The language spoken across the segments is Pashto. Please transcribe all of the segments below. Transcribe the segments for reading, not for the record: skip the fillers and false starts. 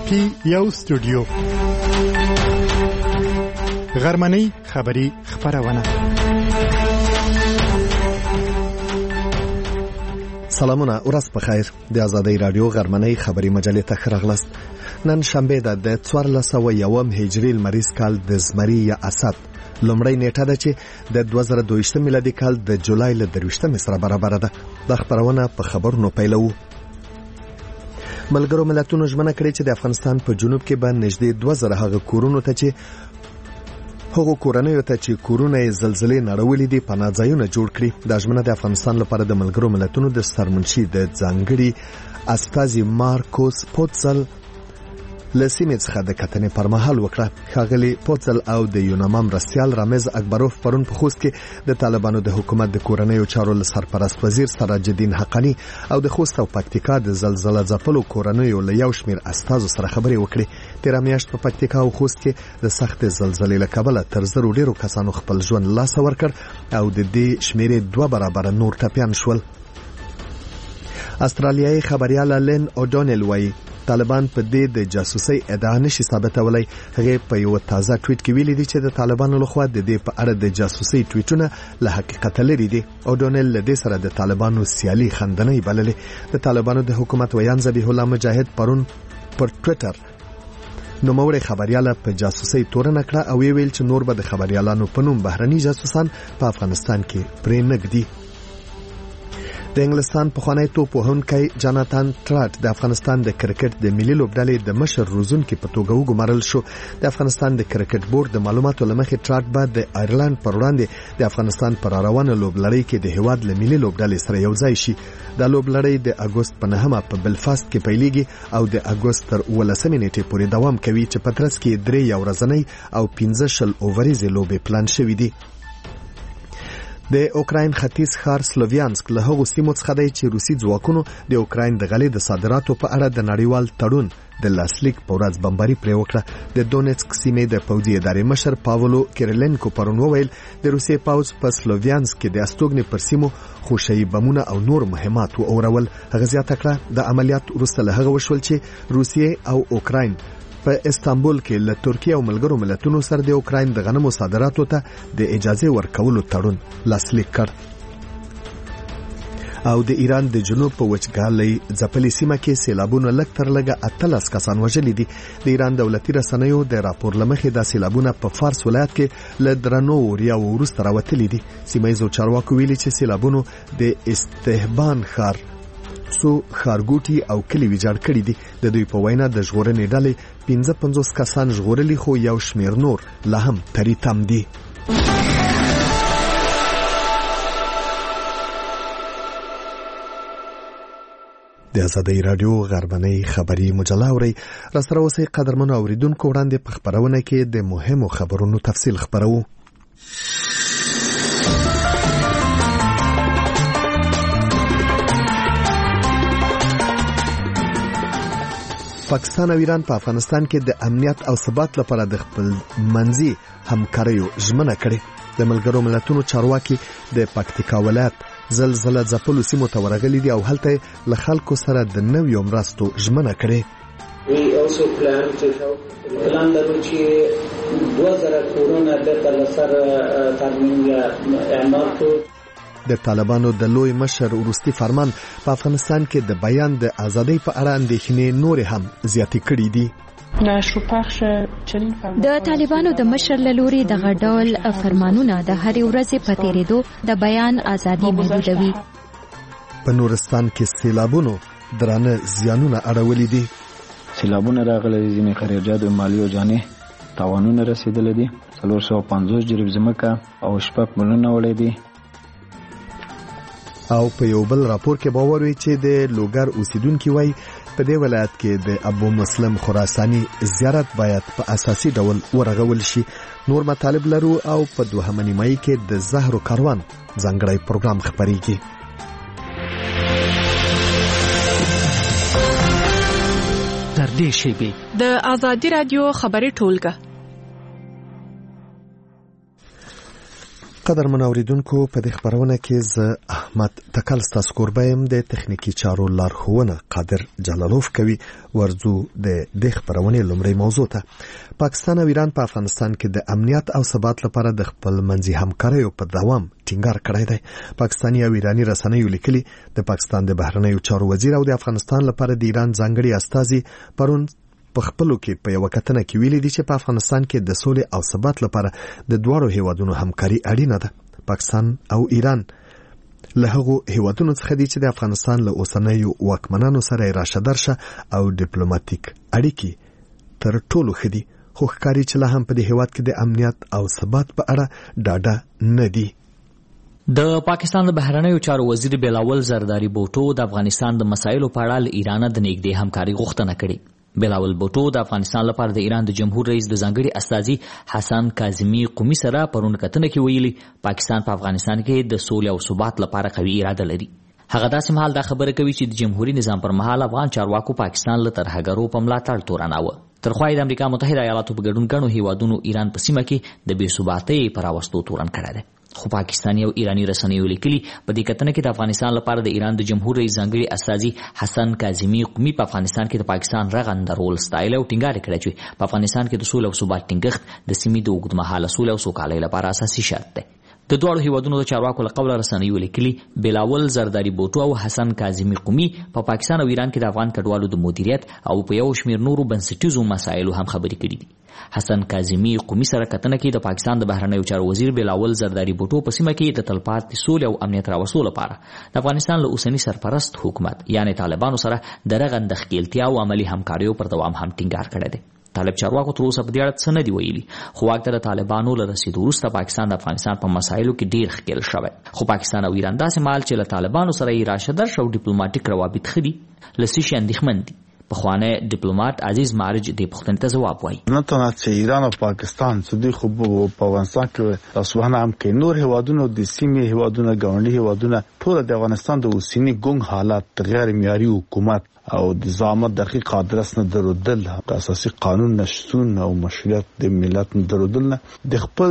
پی یو سټوډیو غرمنۍ خبری خبرونه. سلامونه، ورځ په خیر. د آزادۍ رادیو غرمنۍ خبری مجلې ته ښه راغلاست. نن شنبه ده د 1401 هجري لمریز کال د زمري یا اسد لومړی نیټه ده چې د 2022 میلادي کال د جولای له 23 سره برابر ده. د خبرونه په خبرونو پیلو. ملګرو ملتونو ژمنه کړې چې د افغانستان په جنوب کې به نږدې 2000 هغه کورونو ته چې هغو کورنیو ته چې کورونه یې زلزلې نړولې دي پناه ځایونه جوړ کړي. دا ژمنه د افغانستان لپاره د ملګرو ملتونو د سرمنشي د ځانګړي استازي مارکوس پوتزل لسیمې څخه د کتنې پر مهال وکړه. ښاغلي پوتزل او د یوناما مرستیال رامز اکبروف پرون په خوست کې د طالبانو د حکومت د کورنیو چارو سرپرست وزیر سراج الدین حقانی او د خوست او پکتیکا د زلزلې ځپلو کورنیو له یو شمیر استازو سره خبرې وکړې. تیر میاشت په پکتیکا او خوست کې د سخت زلزلې له کبله تر زرو ډیرو کسانو خپل ژوند لاس ورکړ او د دې شمیرې 2 برابر نور ټپیان شول. استرالیایي خبريال لین اوډونل وایي طالبان په دې د جاسوسي ادعا نشي ثابتولای. هغه په یو تازه ټویټ کې ویلي دي چې د طالبانو لخوا د دې په اړه د جاسوسي ټویټونه له حقیقت لري دي. اوډونل له دې سره د طالبانو سیالي خندنې بللې. د طالبانو د حکومت ویان ذبیح الله مجاهد پرون پر ټویټر نوموړی خبريال په جاسوسي تورنه کړه او ویل چې نور به د خبريالانو په نوم بهرني جاسوسان په افغانستان کې پرې نګدي. د انګلستان پخوانی توپ وهونکی جاناتان ټراټ د افغانستان د کرکټ د ملي لوبډلې د مشر روزونکي په توګه وګمارل شو. د افغانستان د کرکټ بورډ د معلوماتو لمخې ټراټ به د آیرلند پر وړاندې د افغانستان پر روانه لوبلړۍ کې د هیواد له ملي لوبډلې سره یو ځای شي. د لوبلړۍ د اگست په 9 په بلفاست کې پیلېږي او د اگست تر 18 نیټې پورې دوام کوي چې په ترڅ کې 3 ورځنۍ او 15 اووريزې لوبې پلان شوې دي. د اوکراین ختیځ ښار سلوویانسک له هغو سیمو څخه دی چې روسي ځواکونو د اوکراین د غلې د صادراتو په اړه د نړیوال تړون د لاسلیک په ورځ بمباري پرې وکړه. د دونیتسک سیمې د پوځي ادارې مشر پاولو کیرلنکو پرون وویل د روسي پوځ په سلوویانسک کې د استوګنې پر سیمو خوشي بمونه او نور مهمات واورول. هغه زیاته کړه د عملیات وروسته له هغه وشول چې روسیې او اوکراین په استانبول کې له ترکیه او ملګرو ملتونو سره د اوکراین د غنمو صادراتو ته د اجازه ورکولو تړون لاسلیک کړ. او د ایران د جنوب په وچکالۍ ځپلې سیمه کې سیلابونه لږ تر لږه 18 کسان وژلي دي. د ایران دولتي رسنیو د راپور لمخې د سیلابونه په فارس ولایت کې له درنو وریا وروسته راوتلي دي. سیمایي چارواکو ویلي چې سیلابونو د استهبان ښار څو ښارګوټي او کلی ویجاړ کړي دي. د دوی په وینا د ژغورنې ډلې 55 کسان ژغورلي خو یو شمیر نور لا هم تری تم دي. د آزادۍ رادیو غربنۍ خبری مجله اوري. را سره اوسئ قدرمنو اوریدونکو. وړاندې په خبرونه کې د مهمو خبرونو تفصیل خبرو. پاکستان او ایران په افغانستان کې د امنیت او ثبات لپاره د خپل منځي همکاریو ژمنه کړې. د ملګرو ملتونو چارواکي د پکتیکا ولایت زلزلې ځپلو سیمو ته ورغلي دي او هلته له خلکو سره د نویو مرستو ژمنه کړې. پلان لرو چې 2000 کورونه د تلسر ترمیم یا اعمار کو. د طالبانو د لوی مشر وروستي فرمان په افغانستان کې د بیان د ازادۍ په اړه اندېښنې نور هم زیاتې کړې دي. د طالبانو د مشر له لوري د غډول فرمانونه د هرې ورځې په تیریدو د بیان ازادي محدودوي. په نورستان کې سیلابونو درانه زیانونه اړولي دي. سیلابونه راغلي دي، ځینې خریجات او مالی او جاني تاوانونه رسیدلي دي. 450 جریب ځمکه او 6 ملیونه وړي دي. او په یو بل راپور کې باور وی چې د لوګر اوسیدونکو وای په دې ولایت کې د ابو مسلم خراساني زیارت باید په اساسي ډول ورغول شي. نور مطالب لرو او په 2 نیمایي کې د زهرو کاروان ځانګړی پروګرام خبريږي. تر دې شیبې د آزادۍ رادیو خبري ټولګه قدرمن اوریدونکو په دې خبرونه کې ز احمد تکل ستاسو کوربایم د تخنیکی چارو لارښوونه قادر جلالوف کوي. ورځو د دې خبرونه لومړی موضوع ته پاکستان او ایران په افغانستان کې د امنیت او ثبات لپاره د خپل منځي همکاریو په دوام ټینګار کړی دی. پاکستاني او ایرانی رسنیو لیکلي د پاکستان د بهرنیو چارو وزیر او د افغانستان لپاره د ایران ځانګړي استازي پرون په خپلو کې په یو کتنه کې ویلي دي چې په افغانستان کې د سولې او ثبات لپاره د دواړو هیوادونو همکاري اړینه ده. پاکستان او ایران له هغو هیوادونو څخه دي چې د افغانستان له اوسنیو واکمنانو سره راشه درشه او ډیپلوماټیک اړیکې تر ټولو ښه دي، خو ښکاري چې لا هم په دې هیواد کې د امنیت او ثبات په اړه ډاډه نه دي. د پاکستان د بهرنیو چارو وزیر بلاول زرداری بوټو د افغانستان د مسایلو په اړه له ایران د نږدې همکاري غوښتنه کړې. بلاول بوټو د افغانستان لپاره د ایران د جمهور رئیس د ځانګړي استازي حسن کاظمي قومي سره پرون کتنه کې ویلي پاکستان په افغانستان کې د سولې او ثبات لپاره قوي اراده لري. هغه داسې مهال دا خبره کوي چې د جمهوریت نظام پر مهال افغان چارواکو پاکستان له ترهګرو په ملاتړ تورناوه. ترخوا د امریکا متحده ایالاتو په ګډون ګڼو هیوادونو ایران په سیمه کې د بې ثباتۍ پر راوستو تورن کړی دی. خو پاکستاني او ایرانی رسنیو لیکلي په دې کتنه کې د افغانستان لپاره د ایران د جمهور رئیس ځانګړي استازي حسن کاظمي قومي په افغانستان کې د پاکستان رغنده رول ستایل او ټینګار کړی چې په افغانستان کې د سولې او ثبات ټینګښت د سیمې د اوږدمهاله سولې او سوکالۍ لپاره اساسي شرط دی. د دواړو هیوادونو د چارواکو له قوله رسنیو لیکلي بلاول زرداری بوټو او حسن کاظمي قومي په پاکستان او ایران کې د افغان کډوالو د مدیریت او په یو شمېر نورو بنسټیزو مسایلو هم خبرې کړې دي. حسن کاظمي قومي سره کتنه کې د پاکستان د بهرنیو چارو وزیر بلاول زرداری بوټو په سیمه کې د تلپاتې سولې او امنیت راوستلو لپاره د افغانستان له اوسني سرپرست حکومت یعنی طالبانو سره د رغنده ښکیلتیا او عملي همکاریو پر دوام هم ټینګار کړی دی. طالب چارواکو تر اوسه په دې اړه څه نه دي ویلي، خو واک ته د طالبانو له رسیدو وروسته پاکستان د افغانستان په مسایلو کې ډیر ښکیل شوی. خو پاکستان او ایران داسې مهال چې له طالبانو سره یې راشه درشه او ډیپلوماټیک روابط ښه دي له څه شي اندېښمن دي. پخوانی ډیپلوماټ عزیز معرج دې پوښتنې ته ځواب وایي. نه تنها چې ایران او پاکستان څه دي، خو په افغانستان کې تاسو هم کې نور هیوادونو د سیمې هیوادونو ګاونډي هیوادونه ټول د افغانستان د اوسنی ګونګ حالات غیر معیاري حکومت او د ضامن دقیق ادرس نه درودل، د اساسي قانون نشټون او مشروعیت د ملت نه درودل نه د خپل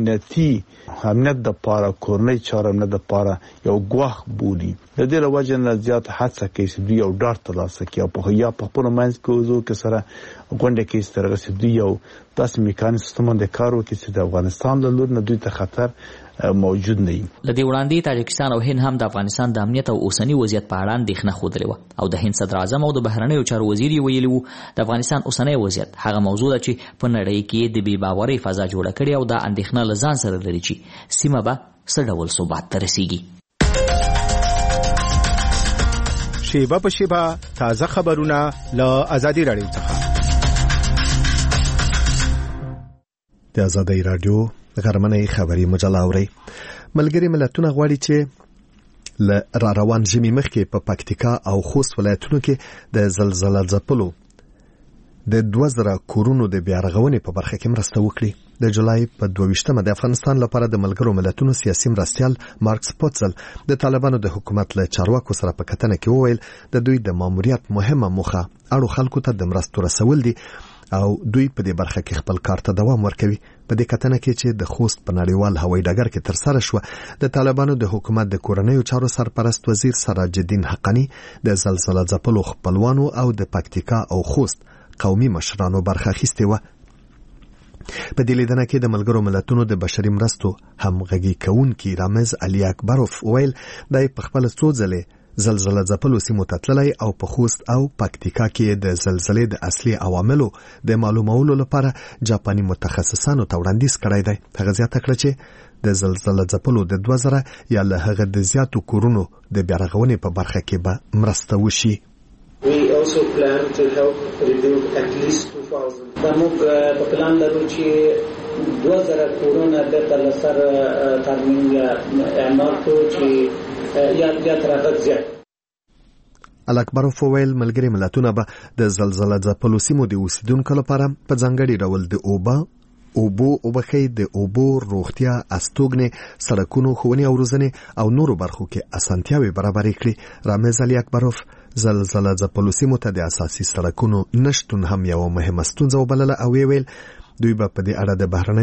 امنیت د پاره کورنۍ چارم نه د پاره یو ګواښ بولي. د دې لوجه نه زیات حادثه کې چې دوی یو ډار ترلاسه کوي په یا په خپل منځ کې وزو کې سره غونډه کې سترغه چې دوی یو داسې میکانیزم د کار وکړي چې د افغانستان له لور نه دوی ته خطر موجود نه وي. لدې وړاندې تاجکستان او هند هم د افغانستان د امنیت او اوسنی وضعیت په اړه اندېښنه ښودلې وه او د هند صدر اعظم او د بهرنیو چارو وزیر یې ویلي وو د افغانستان اوسنی وضعیت هغه موضوع ده چې په نړۍ کې د بې باورۍ فضا جوړه کړې او دا اندېښنه له ځان سره لري چې سیمه به څه ډول ثبات ته رسیږي. شیبه په شیبه تازه خبرونه له آزادي رادیو څخه. د آزادي رادیو غرمنۍ خبري مجله اوري. ملګری ملتونه غواړي چې له را روان ژمي مخکې په پکتیکا او خوست ولایتونو کې د زلزلې ځپلو د 2000 کورونو د بیا رغونې په برخه کې مرسته وکړي. د جولای په 22مه د افغانستان لپاره د ملګرو ملتونو سیاسي مرستیال مارکس پوتزل د طالبانو د حکومت له چارواکو سره په کتنه کې وویل د دوی د ماموریت مهمه موخه اړو خلکو ته د مرستو رسول دي او دوی په دې برخه کې خپل کار ته دوام ورکوي. په دې کتنه کې چې د خوست په نړیوال هوایي ډګر کې ترسره شو د طالبانو د حکومت د کورنیو چارو سرپرست وزیر سراج الدین حقانی د زلزلې ځپلو خپلوانو او د پکتیکا او خوست قومي مشرانو برخه اخیستې وه. په دې لیدنه کې د ملګرو ملتونو د بشري مرستو همغږي کوونکي رامز علي اکبروف ویل د خپل څو ځلې زلزلې ځپلو سیمو ته تللی او په خوست او پکتیکا کې د زلزلې د اصلي عواملو د معلومولو لپاره جاپاني متخصصانو ته وړاندیز کړی دی. هغه زیاته کړه چې د زلزلې ځپلو د 2000 یا له هغه د زیاتو کورونو د بیا رغونې په برخه کې به مرسته وشي. We also plan to help rebuild at least 2000. موږ په پلان لرو چې 2000 کورونه د تلسر ترمیم یا اعمار کړو چې یا تر زیات. الاکبروف ویل ملګري ملتونه به د زلزلې ځپلو سیمو د اوسیدونکو لپاره په ځانګړي ډول د اوبو د اوبو روغتیا استوګنې سړکونو ښوونې او روزنې او نورو برخو کې اسانتیاوې برابرې کړي. رامز علي اکبروف زلزلې ځپلو سیمو ته د اساسي سړکونو نشتون هم یو مهمه ستونزه وبلله او ویل دوی به په دې اړه د بهرنیو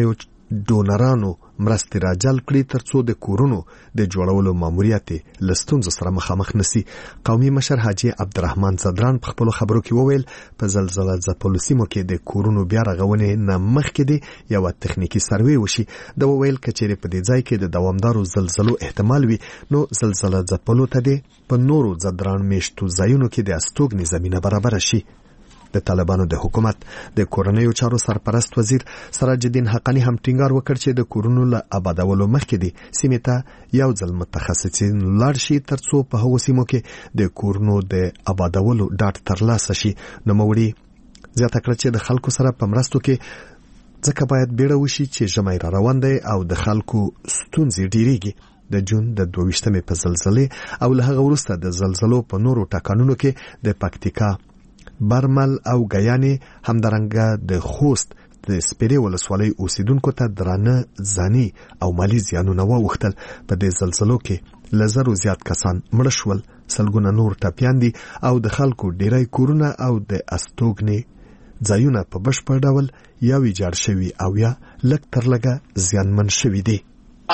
ډونرانو مرستې راجل کړي ترڅو د کورونو د جوړولو ماموریت له ستونزو سره مخامخ نشي. قومي مشر حاجی عبدالرحمن صدران په خپل خبرو کې وویل په زلزلہ ځپلو سیمو کې د کورونو بیا رغونې نه مخکې دی یو تخنیکی سروې وشي. د وویل کچېرې په دې ځای کې د دوامدارو زلزلو احتمال وي نو زلزلہ ځپلو ته دی په نورو زدران میشتو ځایونو کې د استوګنې زمينه برابر شي. د طالبانو د حکومت د کورنیو چارو سرپرست وزیر سراج الدین حقانی هم ټینګار وکړ چې د کورونو له آبادولو مخکې دی سیمې ته یو ځل متخصصین لاړ شي ترڅو په هغو سیمو کې د کورونو د آبادولو ډاډ ترلاسه شي. نوموړي زیاته کړه چې د خلکو سره په مرستو کې ځکه باید بیړه وشي چې ژمی را روان دی او د خلکو ستونزې ډیریږي. د جون د 22مې په زلزلې او له هغه وروسته د زلزلو په نورو ټاکنونو کې د پکتیکا برمل او غیانې همدارنګه د خوست د سپیرې ولسوالۍ اوسیدونکو ته درانه ځاني او مالی زیانونه واوښتل. په دې زلزلو کې لزرو زیات کسان مړه شول، سلګونه نور ټپیان دي او د خلکو ډیری کورونه او د استوګنې ځایونه په بشپړ ډول یا ویجاړ شوي او یا لږ تر لږه زیانمن شوي دي.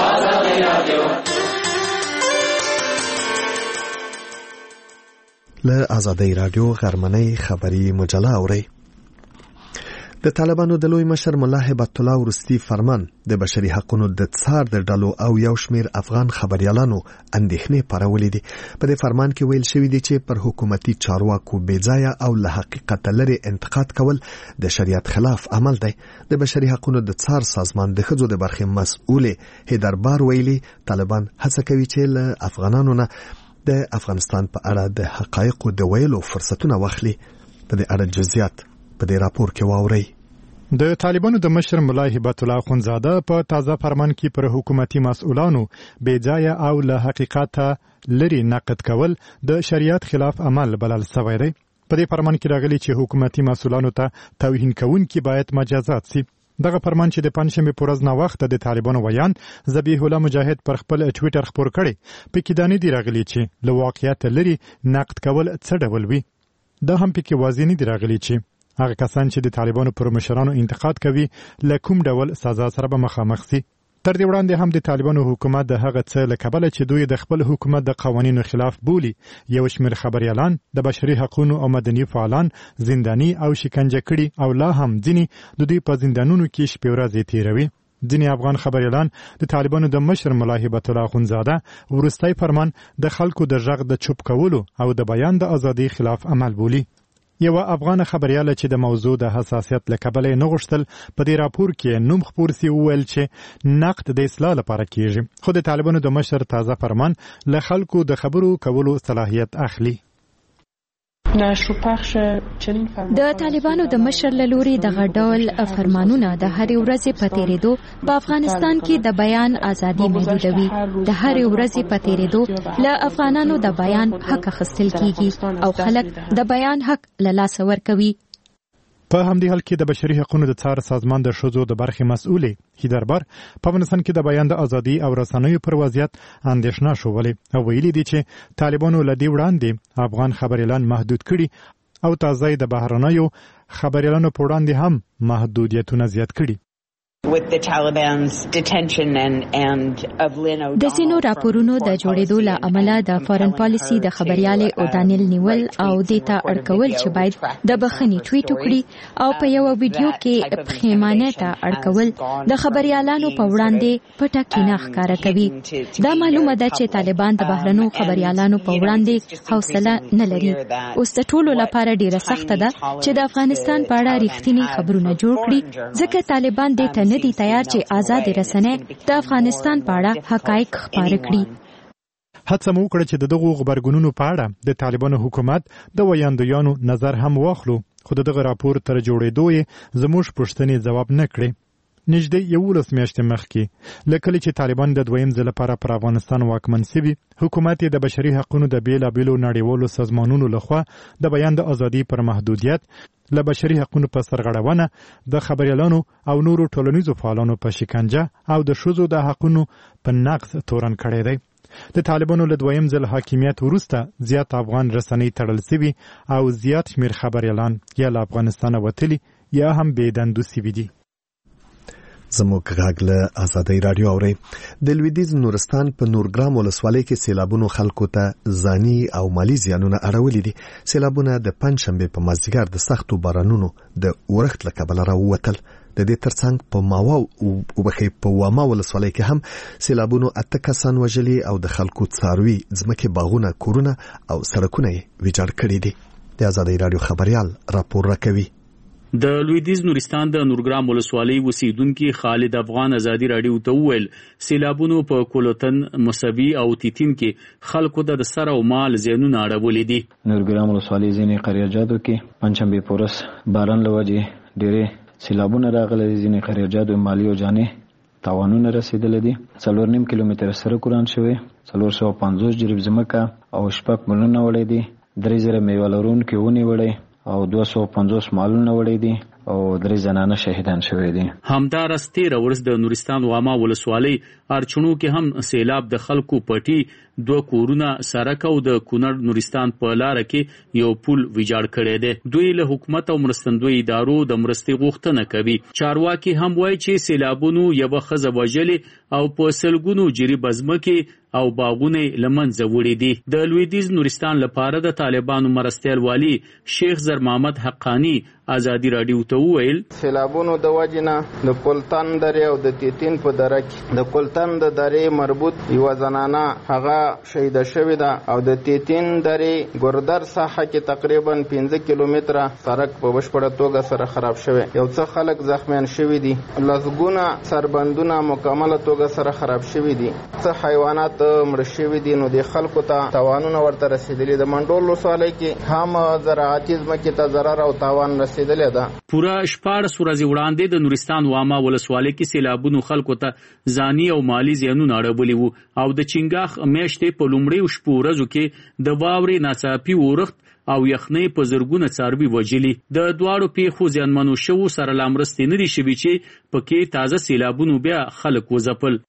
له آزادۍ رادیو غرمنۍ خبری مجله اورئ. د طالبانو د لوی مشر ملا هبت الله ورستی فرمان د بشري حقوقو د څار د ډلو او یو شمیر افغان خبريالانو اندېښنې پارولې دي. په دې فرمان کې ویل شوی دی چې پر حکومتي چارواکو بېځایه او له حقیقت لري انتقاد کول د شریعت خلاف عمل دی. د بشري حقوقو د څار سازمان د ښځو د برخې مسؤل هیدربار ویلي طالبان هڅه کوي چې له افغانانو نه د افغانستان په اړه د حقایقو د ویلو فرصتونه واخلي. په دې اړه جزئیات په دې راپور کې واورئ. د طالبانو د مشر ملا هبت الله اخوندزاده په تازه فرمان کې پر حکومتي مسؤلانو بېځایه او له حقیقت لري نقد کول د شریعت خلاف عمل بلل شوی دی. په دې فرمان کې راغلي چې حکومتي مسؤلانو ته توهین کوونکي باید مجازات شي. دغه فرمان چې د پنځشنبه پر ورځ نه وخت د طالبانو ویان ذبیح الله مجاهد پر خپل ټوئیټر خبر کړي په کې دانې دی راغلي چې له واقعیت لري نقد کول څه ډول وي. دا هم په کې واضح نه دی راغلي چې هغه کسان چې د طالبانو پر مشرانو انتقاد کوي له کوم ډول سزا سره به مخامخ شي. تر دې وړاندې هم د طالبانو حکومت د هغه څه له کبله چې دوی د خپل حکومت د قوانینو خلاف بولي یو شمېر خبريالان د بشري حقوقو او مدني فعالان زنداني او شکنجه کړي او لا هم ځینې د دوی په زندانونو کې شپې ورځې تیروي. ځینې افغان خبريالان د طالبانو د مشر ملا هبت الله اخوندزاده ورستی فرمان د خلکو د غږ د چوپ کولو او د بیان د ازادۍ خلاف عمل بولي. یو افغان خبرياله چې د موضوع د حساسیت له کبله نه غوښتل په دې راپور کې نوم خپور سی ویل چې نقد د اصلاح لپاره کیږي، خو د طالبانو د مشر تازه فرمان له خلکو د خبرو کولو صلاحیت اخلي. د طالبانو د مشر لوري دغه ډول فرمانونه د هرې ورځې په تیریدو په افغانستان کې د بیان ازادي محدودوي. د هرې ورځې په تیریدو له افغانانو د بیان حق اخیستل کیږي او خلک د بیان حق له لاسه ورکوي. په همدې حال کې د بشري حقوقو د څار سازمان د ښځو د برخې مسؤلې هیدربار په افغانستان کې د بیان د ازادي او رسنیو پر وضعیت اندېښنه شولې او ویلي دي چې طالبانو له دې وړاندې افغان خبريالان محدود کړي او تازه د بهرنیو خبريالانو په وړاندې هم محدودیتونه زیات کړي. د سینو راپورونو د جوړېدو له امله د فارن پالیسي د خبريالې او دانیل نیول او دیتا اړکول چې باید د بخښنې ټویټ وکړي او په یو ویډیو کې پښیمانه ته اړکول د خبريالانو په وړاندې پټه کینه ښکاره کوي. دا معلومه ده چې طالبان د بهرنو خبريالانو په وړاندې حوصله نه لري. اوس د ټولو لپاره ډیره سخته ده چې د افغانستان په اړه رښتینی خبرونه جوړ کړي، ځکه طالبان دې ته نه دي تیار چې آزاد رسنۍ د افغانستان په اړه حقایق خپاره کړي. هڅه مو وکړه چې دغه خبرګونونو په اړه د طالبانو حکومت د ویاندویانو نظر هم واخلو، خو دغه راپور تر جوړېدو یې زموږ پوښتنې ځواب نه کړې. نږدې 11 میاشتې مخکې لکه چې طالبان د دویم ځل لپاره پر افغانستان واکمن شوي، حکومت د بشري حقوقو د بیلابېلو نړیوالو سازمانونو لخوا د بیان د ازادۍ پر محدودیت، له بشري حقوقو په سرغړونه، د خبريالانو او نورو ټولنیزو فعالانو په شکنجه او د ښځو د حقوقو په نقض تورن کړی دی. د طالبانو له دویم ځل حاکمیت وروسته زیات افغان رسنۍ تړل شوي او زیات شمېر خبريالان یا له افغانستانه وتلي یا هم بې دندو شوي دي. زموږ غږ له آزادۍ رادیو اوري. د لویدیځ نورستان په نورګرام ولسوالۍ کې سیلابونو خلکو ته ځاني او مالی زیانونه اړولي دي. سیلابونه د پنځشنبه په مازدیګر د سختو بارانونو د اورښت له کبله راووتل. د دې ترڅنګ په ماوا او په واما ولسوالۍ کې هم سیلابونو 8 کسان وژلي او د خلکو څاروي ځمکې باغونه کورونه او سړکونه ویجاړ کړي دي. د آزادۍ رادیو خبريال راپور راکوي. د لویدیځ نورستان د نورګرام ولسوالۍ اوسیدونکو خالد افغان آزادي رادیو ته وویل سیلابونو په کولوتن مسوي او تیتین کې خلکو د سر او مال زیانونه اړولې دي. نورګرام ولسوالۍ ځینې قریاجاتو کې پنځمبه پورس باران لوجه ډېرې سیلابونه راغلي. ځینې قریاجاتو مالی او جاني تاوانونه رسیدل دي. 4.5 کیلومتر سره کوران شوی 450 جریب ځمکه او شپږ ملونه وړي دي. 3000 میوه لرونکي ونې وړي او 250 مالونه وړي دي او 3 زنانه شهیدان شوي دي. همدارس 13 ورځ د نورستان واما ولسوالۍ ارچونو کې هم سیلاب د خلکو پټي 2 کورونه سرک او د کونړ نورستان په لار کې یو پل ویجاړ کړی دی. دوی له حکومت او مرستندوی ادارو د مرستې غوښتنه کوي. چارواکي هم وایي چې سیلابونو یو خزه وژلې او په سلګونو جریب ځمکې او باغونه لمنځه وړي دي. د لویدیځ نورستان لپاره د طالبانو مرستیال والی شیخ زر محمد حقانی آزادي رادیو ته وویل سیلابونو د وجنه د کولتن درې او د تیتین په دره کې د کولتن د درې مربوط یو زنانه هغه شهید شوې ده او د تیتین درې ګردر ساحه کې تقریبا 15 کیلومتره سړک په بشپړه توګه سره خراب شوی. یو څه خلک زخمیان شوي دي. لسګونه سربندونه مکمله توګه سره خراب شوي دي. څه حیوانات مړ شوي دي. نو د خلکو ته تاوانونه ورته رسیدلي. د منډول ولسوالۍ کې هم زراعتي ځمکې ته ضرر او تاوان رسیدلی ده. پورا 14 ورځې وړاندې د نورستان واما ولسوالۍ کې سیلابونو خلکو ته ځاني او مالی زیانونه اړولي وو او د چنګاخ میاشتې په لومړیو شپو ورځو کې د واورې ناڅاپي اورښت او یخنۍ په زرګونه څاروي وژلي. د دواړو پیښو زیانمنو شوو سره لامرستې نه دي شوي چې پکې تازه سیلابونو بیا خلک وځپل.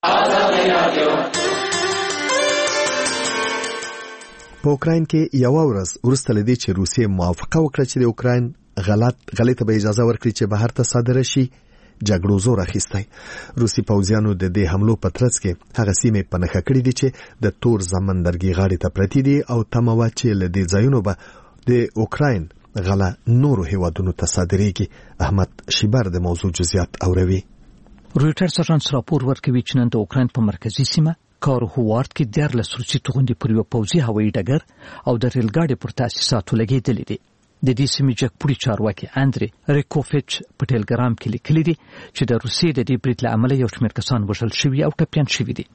په اوکراین کې یو ورځ وروسته لدی چې روسیې موافقه وکړه چې د اوکراین غلطه به اجازه ورکړي چې بهر ته صادره شي. جګړو زور اخیستی. روسي پوځیانو د دې حملو په ترڅ کې هغه سیمې په نښه کړې دي چې د تور سمندرګي غاړې ته پرتې دي او تمه وه چې له دې ځایونو به د اوکراین غله نورو هیوادونو ته صادریږي. احمد شیبر د موضوع جزئیات اوروي. رویټرز اژانس راپور ورکوي چې نن د اوکراین په مرکزی سیمه کاروهوارد کې 14 روسي توغندي پر یو پوځي هوایي ډګر او د ریل ګاډي پر تاسیساتو لګېدلې دي. د دې سیمې جګپوړي چارواکي اندري ریکوفیچ په ټلګرام کې لیکلي دي چې د روسیې د دې برید له امله یو شمېر کسان وژل شوي او ټپیان شوي دي.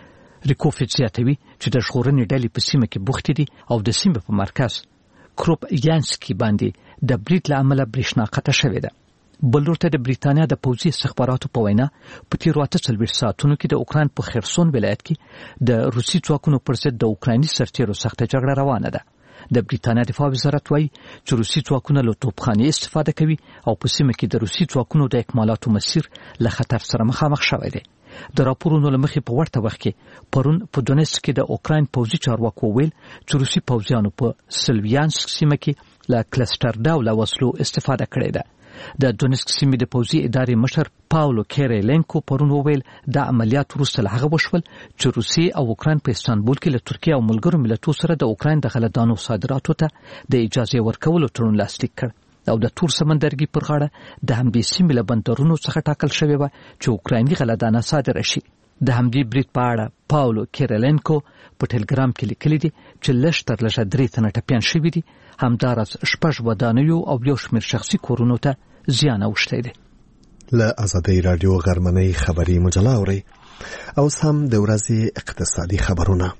ریکوفیچ زیاتوي چې د ژغورنې ډلې په سیمه کې بوختې دي او د سیمې په مرکز کروپ یانسکي باندې د برید له امله برېښنا قطع شوې ده. بل ورته د بریتانیا د پوځي استخباراتو په وینا په تیرو 48 ساعتونو کې د اوکراین په خرسون ولایت کې د روسي ځواکونو پر ضد د اوکرایني سرتیرو سخته جګړه روانه ده. د بریتانیا دفاع وزارت وايي چې روسي ځواکونه له توپخانې استفاده کوي او په سیمه کې د روسي ځواکونو د اکمالاتو مسیر له خطر سره مخامخ شوی دی. د راپورونو له مخې په ورته وخت کې پرون په دونیتسک کې د اوکراین پوځي چارواکو ویل چې روسي پوځیانو په سلویانسک سیمه کې له کلستر ډوله وسلو استفاده کړې ده. د دونیتسک سیمې د پوځي ادارې مشر پاولو کیریلنکو پرون وویل د عملیات وروسته له هغه وشول چې روسیې او اوکراین په استانبول کې له ترکیه او ملګرو ملتونو سره د اوکراین د غلهدانو صادراتو ته د اجازه ورکولو تړون لاسلیک کړ او د تور سمندرګي پر غاړه د همدې سیمې له بندرونو څخه ټاکل شوی و چې اوکرایني غلهدانه صادره شي. د همدې برید په اړه پاولو کیریلنکو په ټلګرام کې لیکلي دي چې لږ تر لږه 3 تنه ټپیان شوي دي. همداراز 6 ودانیو او یو شمېر شخصي کورونو ته زیان اوښتی دی. له آزادۍ رادیو غرمنۍ خبري مجله اوري. اوس هم د ورځې اقتصادي خبرونه.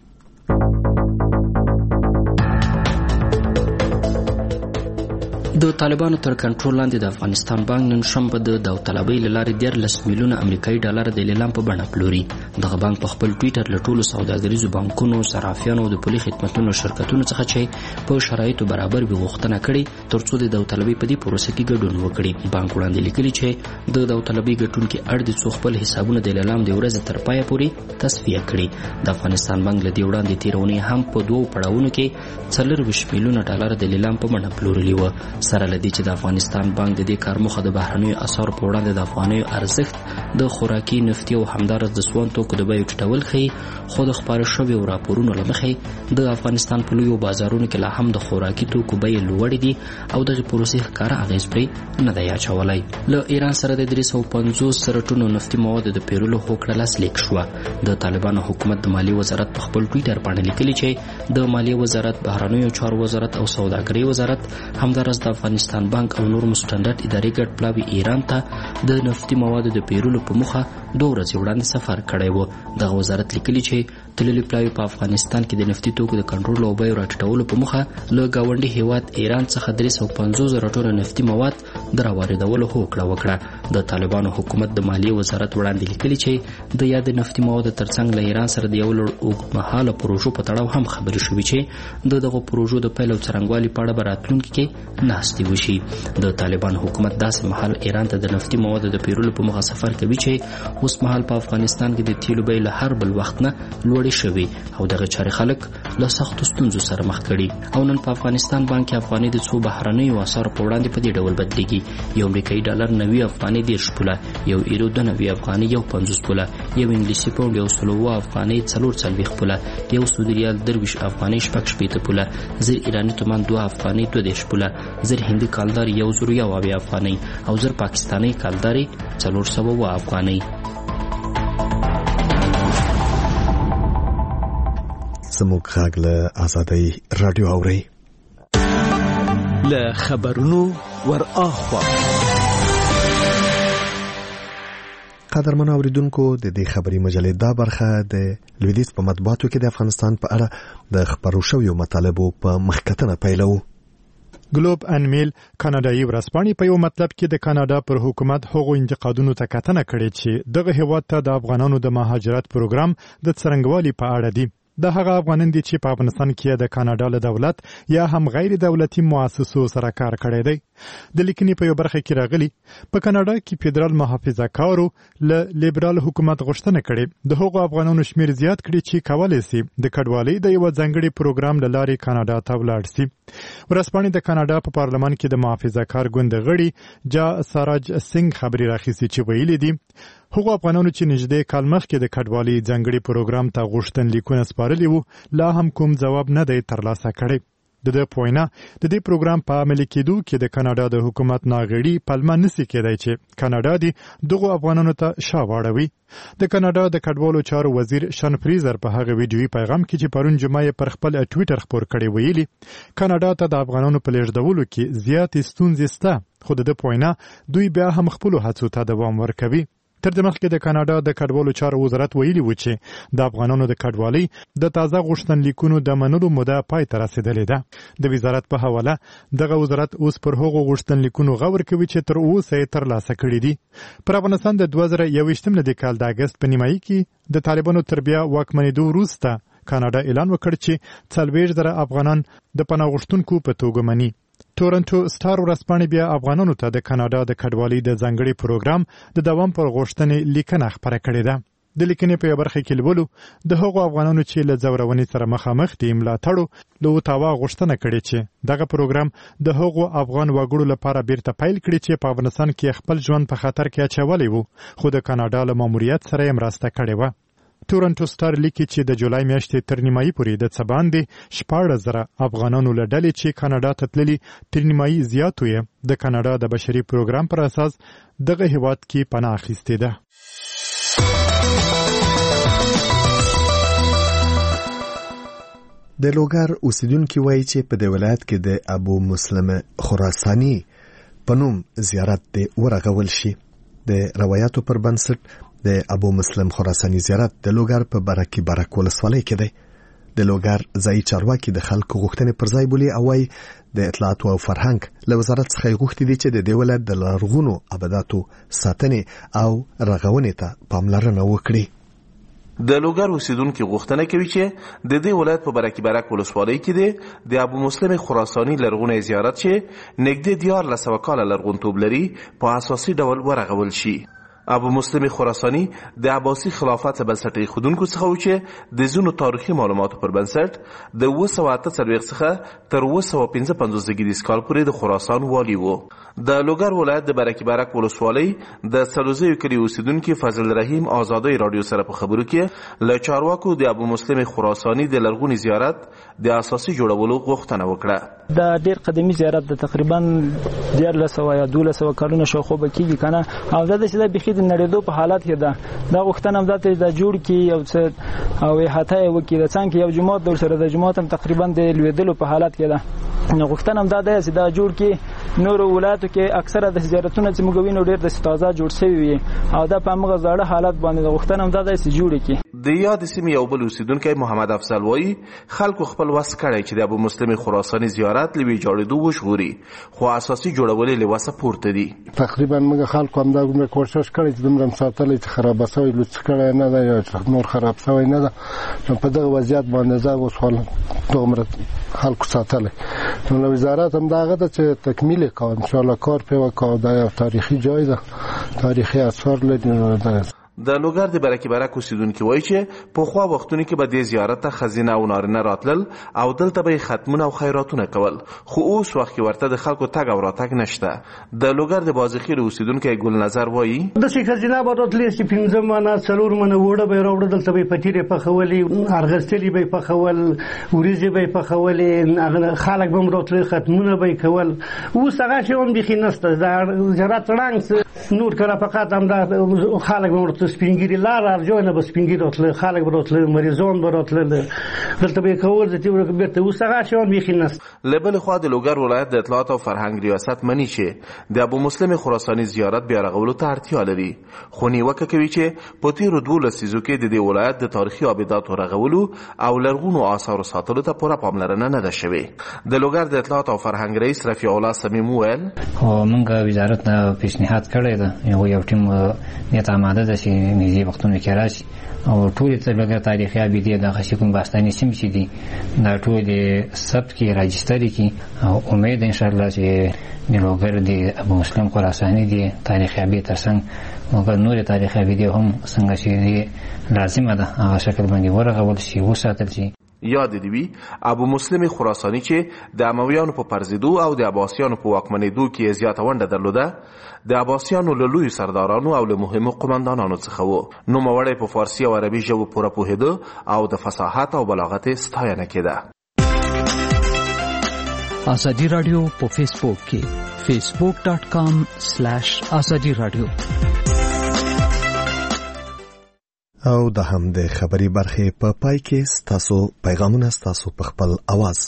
د طالبانو تر کنټرول لاندې د افغانستان بانک نن شنبه د داوطلبۍ له لارې 14 میلیونه امریکایي ډالر د لیلام په بڼه پلوري. دغه بانک په خپل ټویټر له ټولو سوداګریزو بانکونو، صرافیانو او د پولي خدماتو شرکتونو څخه چې په شرایطو برابر وي غوښتنه کړې ترڅو د داوطلبي په دې پروسه کې ګډون وکړي. بانک وړاندې لیکلي چې د داوطلبي ګټونکو اړ دي څو خپل حسابونه د لیلام د ورځې تر پایه پورې تصفیه کړي. د افغانستان بانک له دې وړاندې تیرونی هم په 2 پړاوونو کې 40 میلیونه ډالر د لیلام په منډه پلورلي و. سره لدی چې د افغانستان بانک د دې کار موخه د بهرنیو اسعارو په وړاندې د افغانیو ارزښت د خوراکي، نفتي او همدارس د سون توکو د بیو ټیټول ښیي، خو د خپاره شویو راپورونو له مخې د افغانستان په لویو بازارونو کې لا هم د خوراکي توکو بیې لوړې دي او دغه پروسې ښکاره اغېز پرې نه دی اچولی. له ایران سره د 350 ټنو نفتي موادو د پیرلو هوکړه لاسلیک شوه. د طالبانو حکومت د مالیې وزارت په خپل ټویټر باندې لیکلي چې د مالیې وزارت، بهرنیو چارو وزارت او سوداګرۍ وزارت همدارس د افغانستان بانک او نور مستندات ادارې ګډ پلاوي ایران ته د نفتي موادو د پیرلو په موخه 2 ورځې وړاندې سفر کړی و. دغه وزارت لیکلي چې تللي پلاوي په افغانستان کې د نفتي توکو د کنټرول او بیو راټیټولو په موخه له ګاونډي هیواد ایران څخه 350,000 ټنه نفتي مواد د راواردولو هوکړه وکړه. د طالبانو حکومت د مالیې وزارت وړاندې لیکلي چې د یاد نفتي موادو ترڅنګ له ایران سره د یو لړ اوږدمهاله پروژو په تړاو هم خبرې شوې چې د دغو پروژو د پیل او څرنګوالي په اړه به راتلونکي کې ناستې وشي. د طالبان حکومت داسې مهال ایران ته د نفتي موادو د پیرلو په موخه سفر کوي چې اوس مهال په افغانستان کې د تیلو بیې له هر بل وخت نه لوړې شوي او دغه چارې خلک له سختو ستونزو سره مخ کړي. او نن په افغانستان بانک افغاني د څو بهرنیو اسعارو په وړاندې په دې ډول بدلیږي. یو امریکایي ډالر 90 افغاني 10 پوله، یو ایرو 90 افغاني 50 پوله، یو انګلیسي پاوند 100 افغاني 440 پوله، یو سعودي ریال 23 افغاني 60 پوله، زر ایرانی تومان 2 افغاني 22 پوله، زر هندي کالدار 101 افغاني او زر پاکستاني کالدار 400 افغاني. زموږ غږ له آزادۍ رادیو اوري. له خبرونو ور اخوا قدرمن اوریدونکو، د دې خبري مجلې دا برخه د لویدیځ په مطبوعاتو کې د افغانستان په اړه د خبرو شویو مطالبو په مخکتنه پیلو. ګلوب ان میل کاناډایي ورځپاڼې په یو مطلب کې د کاناډا پر حکومت هغو انتقادونو ته کتنه کړې چې دغه هیواد ته د افغانانو د مهاجرت پروګرام د څرنګوالي په اړه دی. د هغه افغانان دي چې په افغانستان کې د کاناډا له دولت یا هم غیر دولتي مؤسسو سره کار کړی دی. د لیکنې په یو برخه کې راغلي په کاناډا کې فدرال محافظه کارو له لیبرال حکومت غوښتنه کړې د هغو افغانانو شمیر زیات کړي چې کولای شي د کډوالۍ د یو ځانګړي پروګرام له لارې کاناډا ته ولاړ شي. ورځپاڼې د کاناډا په پارلمان کې د محافظه کار ګوند غړي جا ساراج سنگ خبري راخیستي چې ویلي دي هغو افغانانو چې نږدې کال مخکې د کډوالۍ ځانګړي پروګرام ته غوښتنلیکونه سپارلي وو لا هم کوم ځواب نه دی ترلاسه کړی. د دې پوینه د دې پروګرام په عملي کېدو کې د کاناډا د حکومت ناغړي پلمه نسی کېدای چې کاناډا دي دغه افغانانو ته شاواړوي. د کاناډا د کډوالو چارو وزیر شان فریزر په هغه ویډیوي پیغام کې چې پرون جمعه پر خپل ټویټر خبر کړی ویلي کاناډا ته د افغانانو په لېږدولو کې زیات ستونزې شته، خو د دې پوینه دوی بیا هم خپل هڅو ته دوام ورکوي. تر دې مخکې د کاناډا د کډوالو چارو وزارت ویلي و چې د افغانانو د کډوالۍ د تازه غوښتنلیکونو د منلو موده پای ته رسیدلې ده. د وزارت په حواله دغه وزارت اوس پر هغو غوښتنلیکونو غور کوي چې تر اوسه یې ترلاسه کړي دي. پر افغانستان د 2021 د کال د اگست په نیمایي کې د طالبانو تر بیا واکمنېدو وروسته کاناډا اعلان وکړ چې 40,000 افغانان د پناه غوښتونکو په توګه مني. تورنټو سټار ورځپاڼې بیا افغانانو ته د کاناډا د کډوالۍ د ځانګړي پروګرام د دوام پر غوښتنې لیکنه خپره کړې ده. د لیکنې په برخه کې لولو د هغو افغانانو چې له ځورونې سره مخامخ دي ملاتړو له اوتاوا غوښتنه کړې چې دغه پروګرام د هغو افغان وګړو لپاره بیرته پیل کړي چې په افغانستان کې خپل ژوند په خطر کې اچولی وو، خو د کاناډا له ماموریت سره یې مرسته کړې وه. تورنټو سټار لیکي چې د جولای میاشتې تر نیمایي پورې د څه باندې 14,000 افغانانو له ډلې چې کاناډا ته تللي تر نیمایي زیاتو یې د کاناډا د بشري پروګرام پر اساس دغه هیواد کې پناه اخیستې ده. د لوګر اوسیدونکو وایي چې په دې ولایت کې د ابو مسلم خراساني په نوم زیارت دی ورغول شي. د روایتو پر بنسټ د ابو مسلم خراساني زیارت د لوګر په برکي برک ولسوالۍ کې دی. د لوګر ځایي چارواکي د خلکو غوښتنې پر ځای بولي او وايي د اطلاعات او فرهنګ له وزارت څخه غوښتي دي چې د دې ولایت د لرغونو ابداتو ساتنې او رغونې ته پاملرنه وکړي. د لوګر اوسیدونکو غوښتنه کوي چې د دې ولایت په برکي برک ولسوالۍ کې د ابو مسلم خراساني لرغونی زیارت چې نږدې 1400 کاله لرغونتوب لري په اساسي ډول ورغول شي. ابو مسلم خراساني د عباسي خلافت بنسټ ایښودونکو څخه و چې د ځینو تاریخي معلوماتو پر بنسټ د 948 څخه تر 955 زیږدیز کال پورې د خراسان والی و. د لوګر ولایت د برکي برک ولسوالۍ د سلوزیو کلي اوسیدونکي فضل رحیم آزادۍ رادیو سره په خبرو کې له چارواکو د ابو مسلم خراساني د لرغوني زیارت د اساسي جوړولو غوښتنه وکړه. دا ډیر قدیمي زیارت د تقریبا 1400 یا 1200 کلونو شاوخوا کېږي کنه، او دا د بخي د نړیدو په حالت کې ده. دا غوښتنه هم ده د جوړ کی یو څه او احاطه وکړي د څنګه یو جماعت د سره د جماعت هم تقریبا د لویدلو په حالت کې ده. نو غوښتنه هم ده چې دا جوړ کی نور ولایتو کې اکثره د زیارتونو چې موږ وینو ډیر د تازه جوړ شوی وي او دا په موږ زړه حالت باندې غوښتنه هم ده چې جوړ کی. د یاد سیمې یو بل اوسیدونکی محمد افضل وایي خلکو خپل وس کړی چې د ابو مسلم خراساني زیارت لوي جوړېدو وشوري، خو اساسي جوړولې له وسه پورته دي. تقریبا موږ خلکو هم دا کوشش کړی چې دومره ساتلې چې خراب شوی لوڅ کړی نه ده یا نور خراب شوی نه ده. په دغه وضعیت باندې زه اوس دومره خلکو ساتلې. نو وزارت هم داغه ته چې تکمیل کوي ان شاء الله کار په وکړو. دا یو تاریخي جای ده، تاریخي اثار لري. د لوګر د برکي برک اوسیدونکي وایي چې په خوا وختونو کې به د زیارت ته خزینه او نارینه راتلل او دلته به ختمونه او خیراتونه کول، خو اوس وخت کې ورته د خلکو تګ او راتګ نشته. د لوګر د بازخیر اوسیدونکي ګل نظر وایي د شي خزینه به راتلې چې 15 منه 4 منه وړه به راوړل، دلته به پټیره پخولې، ارغستلې به پخول، وریځې به پخولې، خلک به راتلل ختمونه به کول. اوس هغه شی هم بخي نشته. د زیارت رنګ نور کړه فقط هم د خلک به سپینګری لار ارجوینه به سپینګری راتله، خلک به راتله، مریضان به راتله، دلته به کول د تیور بیرته اوس هغه شون میخي نس. لبل خو د لوګر ولایت د اطلاعات او فرهنګ ریاست منی چې د ابو مسلم خراساني زیارت بیا رغولو ته اړتیا لري، خو نیوکه کوي چې په تیرو 12 لسیزو کې د دې ولایت د تاریخي آباداتو رغولو او لرغونو آثارو ساتلو ته پوره پاملرنه نه ده شوې. د لوګر د اطلاعات او فرهنګ رئیس رفیع الله سمیم ویل خو موږ وزارت نه پیشنهاد کړی ده، یو ټیم نیت آماده ده چې نږدې وختونو کې راشي او ټولې لوګر تاریخي ابیدې د خشکون باستاني سیمې چې دي دا ټولې ثبت کې راجستر کړي او امید ان شاء الله چې د لوګر د ابو مسلم خراساني د تاریخي ابیدې ترڅنګ موږ نور تاریخي ابیدې هم څنګه چې لازمه ده هغه شکل باندې ورغول شي وساتل شي. یاد دی وی ابو مسلم خراساني چې د امویانو په پرزیدو او د عباسیانو په واکمنېدو کې زیاته ونډه درلوده، د عباسیانو له لوی سردارانو او له مهمو قومندانانو څخه و. نو موړی په فارسی او عربي ژبو پوره پوهېده او د فصاحت او بلاغت ستاینه کېده. ازادي رادیو په فیسبوک کې facebook.com/azadi radio او د هم د خبري برخه په پای کې ستاسو پیغامونه ستاسو په خپل आवाज.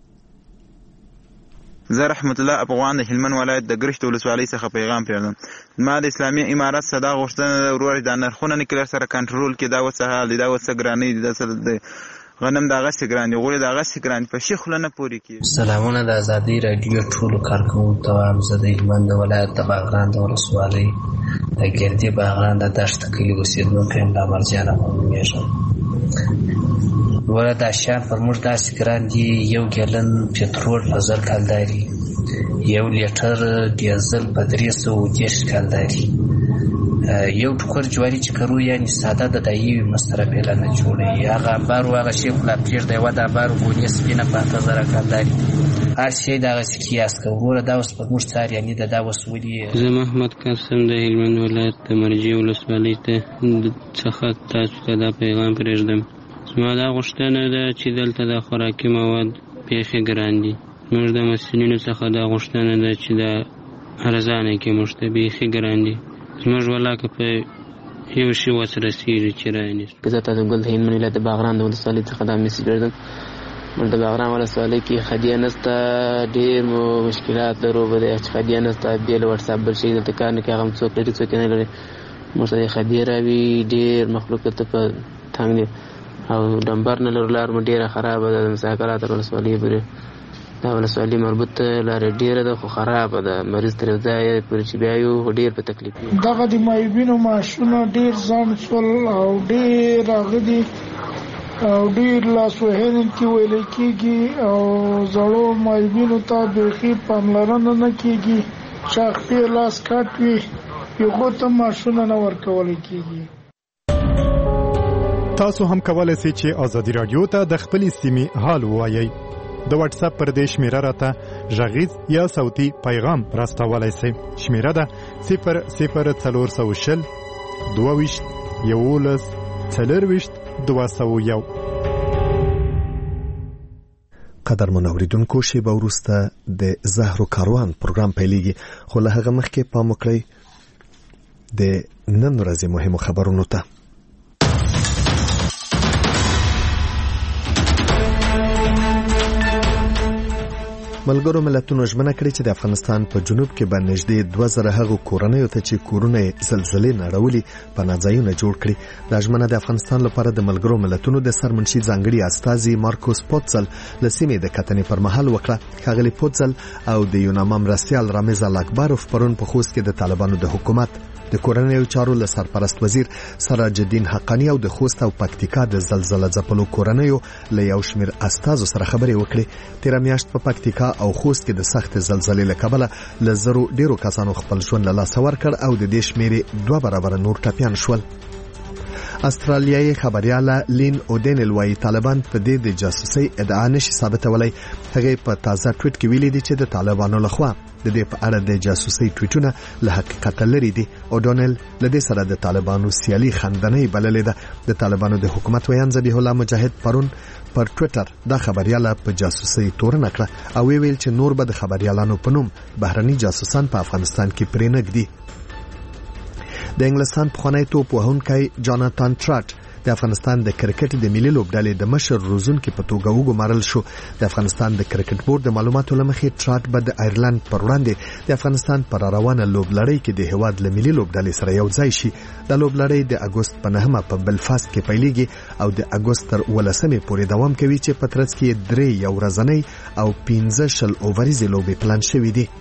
زه رحمت الله افغان د هلمند ولایت د ګرشت ولسوالۍ څخه پیغام پیژنم. ما د اسلامي امارت صدا غوښتنه ورور د نرخونه نکلر سره کنټرول کې دا وسه دا وسه ګرانی د سره غنم دا غسی ګرانی غوړي دا غسی ګرانی په شیخ لنه پوری کې. سلامونه د ازادي رادیو ټولو کارکونکو ته. زه د هلمند ولایت د باغران د ولسوالۍ د ګردې باغران د دشت کلي اوسېدونکی یم. لا مرجان نومیږم. وره دا شیان پر موږ داسې ګران دي. یو ګیلن پټرول په 1000 کلداري، یو لیټر ډیزل په 310 کلداري، یو ټوکر جواری چې کرو یعنی ساده د دایي مسترپیله نه جوړي. هغه انبار هغه شی خلا پیر دی و دا بار ګونی سپینه په 1000 کلداري هر شی دا قیاس کوو. دا اوس په موږ څار یعنی دا وسولي. زه محمد قاسم د هلمند ولایت د مرجې ولسوالۍ څخه تاسو ته دا پیغام پرېږدم. زما دا غوښتنه ده چې دلته د خوراکي مواد بیخي ګران دي. موږ د مسؤلینو څخه دا غوښتنه ده چې دا ارزانه کې موږ ته بیخي ګران دي. زموږ ولاکه په یو شی وس رسیږي چې رانیست. زه تاسو ګل د هلمند ولایت د باغران د ولسوالۍ څخه دا میسج پرېږدم. موږ د باغران ولسوالۍ کې خدیه نسته، ډېر مشکلات لرو. به د خدیه نسته بیل واتساپ بل شي دلته کار نه کوي، هغه څوک لري څوک نه لري. موږ ته خدیه راوي ډېر مخلوق ته په تنګ دي او ډمبر نه لرو. لار مو ډېره خرابه ده د مساکرات ولسوالۍ پورې. دا ولسوالي مربوط لاره ډیره ده خو خرابه ده، مریض تر ځای پر چې بیا یو ډیر په تکلیف دغه د مایبینو ماشونه ډیر ځان سول او ډیر غدي او ډیر لاس وهنه کې ویل کېږي او زړو مایبینو ته بيخي پاملرنه نه کېږي، شاخې لاس کاټوي یو ته ماشونه نه ورکول کېږي. تاسو هم کولای شئ چې ازادي رادیو ته د خپل سیمې حال ووایئ. د واتس اپ پر دې شمیره راته غږیز یا صوتي پیغام راستولای شئ. شمیره ده 00420 22 11 4 قدرمن اوریدونکو، شیبه وروسته د زهرو کاروان پروګرام پیلېږي، خو له هغه مخکې پام وکړئ د نن ورځې مهمو خبرونو ته. ملګرو ملتونو ژمنه کړې چې د افغانستان په جنوب کې به نږدې 2000 هغو کورنیو ته چې کورونه زلزلې نړولي پناه ځایونه جوړ کړي. دا ژمنه د افغانستان لپاره د ملګرو ملتونو د سرمنشي ځانګړي استازي مارکوس پوتزل له سیمې د کتنې پر مهال وکړه. ښاغلي پوتزل او د یوناما مرستیال رامیز الاکبروف پرون په خوست کې د طالبانو د حکومت د کورنیو چارو له سرپرست وزیر سراج الدین حقانی او د خوست او پکتیکا د زلزلې ځپلو کورنیو له یو شمېر استازو سره خبرې وکړې. تیر میاشت په پکتیکا او خوست کې د سخت زلزلې له کبله له زرو ډیرو کسانو خپل ژوند له لاسه ورکړ او د دې شمېر 2 برابر نور ټپيان شول. استرالیایي خبرياله لین اودینل وايي طالبان په دې د جاسوسي ادعا نشي ثابتولای. هغه په تازه ټویټ کې ویلي دي چې د طالبانو لخوا د دې په اړه د جاسوسي ټویټونه له حقیقت لري دي. اودینل له دې سره د طالبانو سیالي خندنۍ بللې ده. د طالبانو د حکومت ویان ذبیح الله مجاهد پرون پر ټویټر دا خبرياله په جاسوسي تورن کړه او ویل چې نور به د خبريالانو په نوم بهرني جاسوسان په افغانستان کې پرې نګدي. د انګلستان پخوانی توپ وهونکی جاناتان ټراټ د افغانستان د کرکټ د ملي لوبډلې د مشر روزونکو په توګه وګمارل شو. د افغانستان د کرکټ بورډ د معلوماتو لمخې ټراټ به د آیرلند پر وړاندې د افغانستان پر روانه لوبلړۍ کې د هواد له ملي لوبډلې سره یو ځای شي. د لوبلړۍ د اگست په 9 په بلفاست کې پیلېږي او د اگست تر 18 پورې دوام کوي چې په ترڅ کې 3 یو ورځنۍ او 15 اووريزي لوبې پلان شوې دي.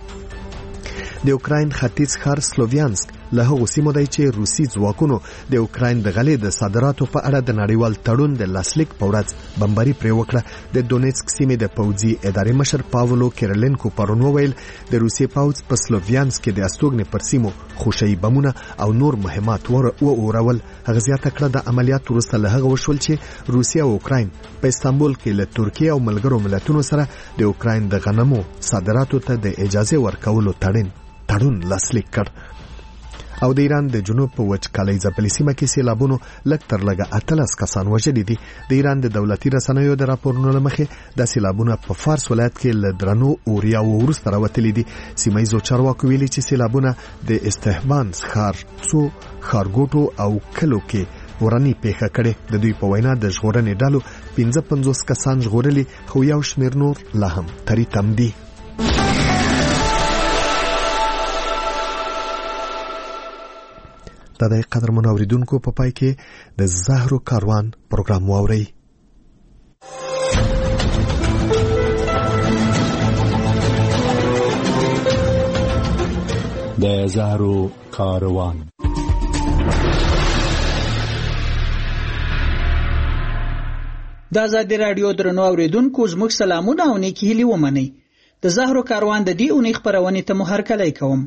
د اوکراین ختیځ ښار سلوویانسک له هغو سیمو دی چې روسي ځواکونو د اوکراین د غلې د صادراتو په اړه د نړیوال تړون د لاسلیک په ورځ بمباري پرې وکړه. د دونیتسک سیمې د پوځي ادارې مشر پاولو کیرلنکو پرون وویل د روسي پوځ په سلوویانسک کې د استوګنې پر سیمو خوشي بمونه او نور مهمات اورول. هغه زیاته کړه د عملیات وروسته له هغه وشول چې روسیا او اوکراین په استانبول کې له ترکیه او ملګرو ملتونو سره د اوکراین د غنمو صادراتو ته د اجازه ورکولو تړون لاسلیک کړ. او د ایران د جنوب په وچکالۍ ځپلې سیمه کې سیلابونو لږ تر لږه 18 کسان وژلي دي. د ایران د دولتي رسنیو د راپورونو لمخې د سیلابونو په فارس ولایت کې له درنو اوریا وروسته راوتلي دي. سیمایي چارواکو ویلي چې سیلابونه د استهبان ښار څو ښارګوټو او کلو کې ورانی پیښه کړي. د دوی په وینا د ژغورنې ډلو 55 کسان ژغورلي خو یو شمېر نور لا هم تری تم دي. دا د قدرمن اوریدونکو په پای کې د زهرو کاروان پروګرام واوري. د زهرو کاروان د آزادي رادیو درنو اوریدونکو زموږ سلامونه او نیکی هیلې ومنئ. د زهرو کاروان د دې اونۍ خبرونه ته مو هرکلی کوم.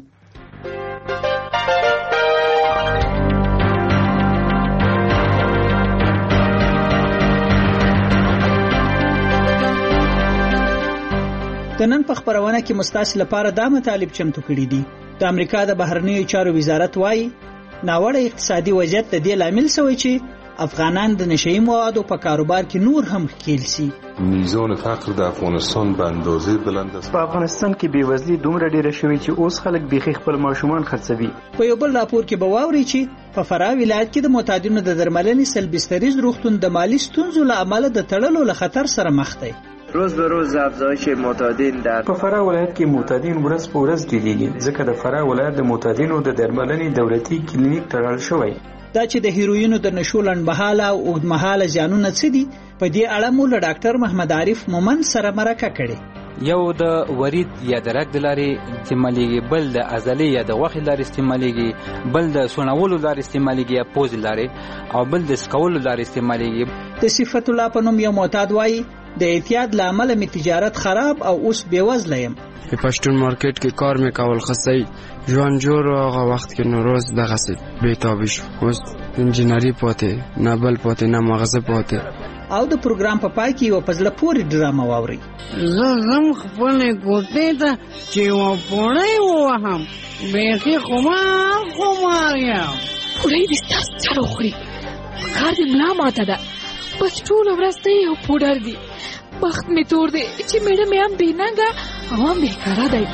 د نن په خبرونه کې مستاسل لپاره دا مطالب چمتو کړي دي. د امریکا د بهرنیو چارو وزارت وايي ناوړه اقتصادي وضعیت د دې لامل شوی چې افغانان د نشئی موادو په کاروبار کې نور هم ښکیل شي. میزان فقر د افغانستان به اندازې بلند است. په افغانستان کې بیوزلي دومره ډیره شوې چې اوس خلک بيخي خپل ماشومان خرڅوي. په یو بل راپور کې به واوري چې په فراه ولایت کې د معتادینو د درملنې سلبستریز روغتون د مالی ستونزو له امله د تړلو له خطر سره مخ دی. روز به روز افزایش معتادین در په فراه ولایت کې معتادین ورځ په ورځ ډیریږي ځکه د فراه ولایت د معتادینو د درملنې دولتي کلینیک تړل شوی. دا چې د هیروینو د نشو لنډمهاله او اوږدمهاله زیانونه څه دي په دې اړه مو له ډاکټر محمد عارف مومن سره مرکه کړې. یو د ورید یا د رګ د لارې استعمالیږي، بل د عضلې یا د غوښې لارې استعمالیږي، بل د سونولو لارې استعمالیږي یا پوز لارې، او بل د سکولو لارې استعمالیږي. د صفت الله په نوم یو معتاد وایي د اعتیاد له امله می تجارت خراب او اوس بېوزله یم. په پښتون مارکیټ کې کار مې کول خسته ژوند جوړ هغه وخت کې نو روز دغسې بېتابي شو. اوس انجینري پاتې نه بل پاتې نه مغزه پاتې. او د پروګرام په پای کې یو په زړه پورې ډرامه واورئ. زه ځم خپلې کوټې ته چې یوه پوړۍ ووهم، بیخي خمار یم. پوړۍ دې ستاسو چا وخوري؟ کار دې ملا ماته ده، بس ټوله ورځ ته یو پوډر دی. بخت مې تور دی چې میډم یې هم بېننګه او هم بېکاره دی.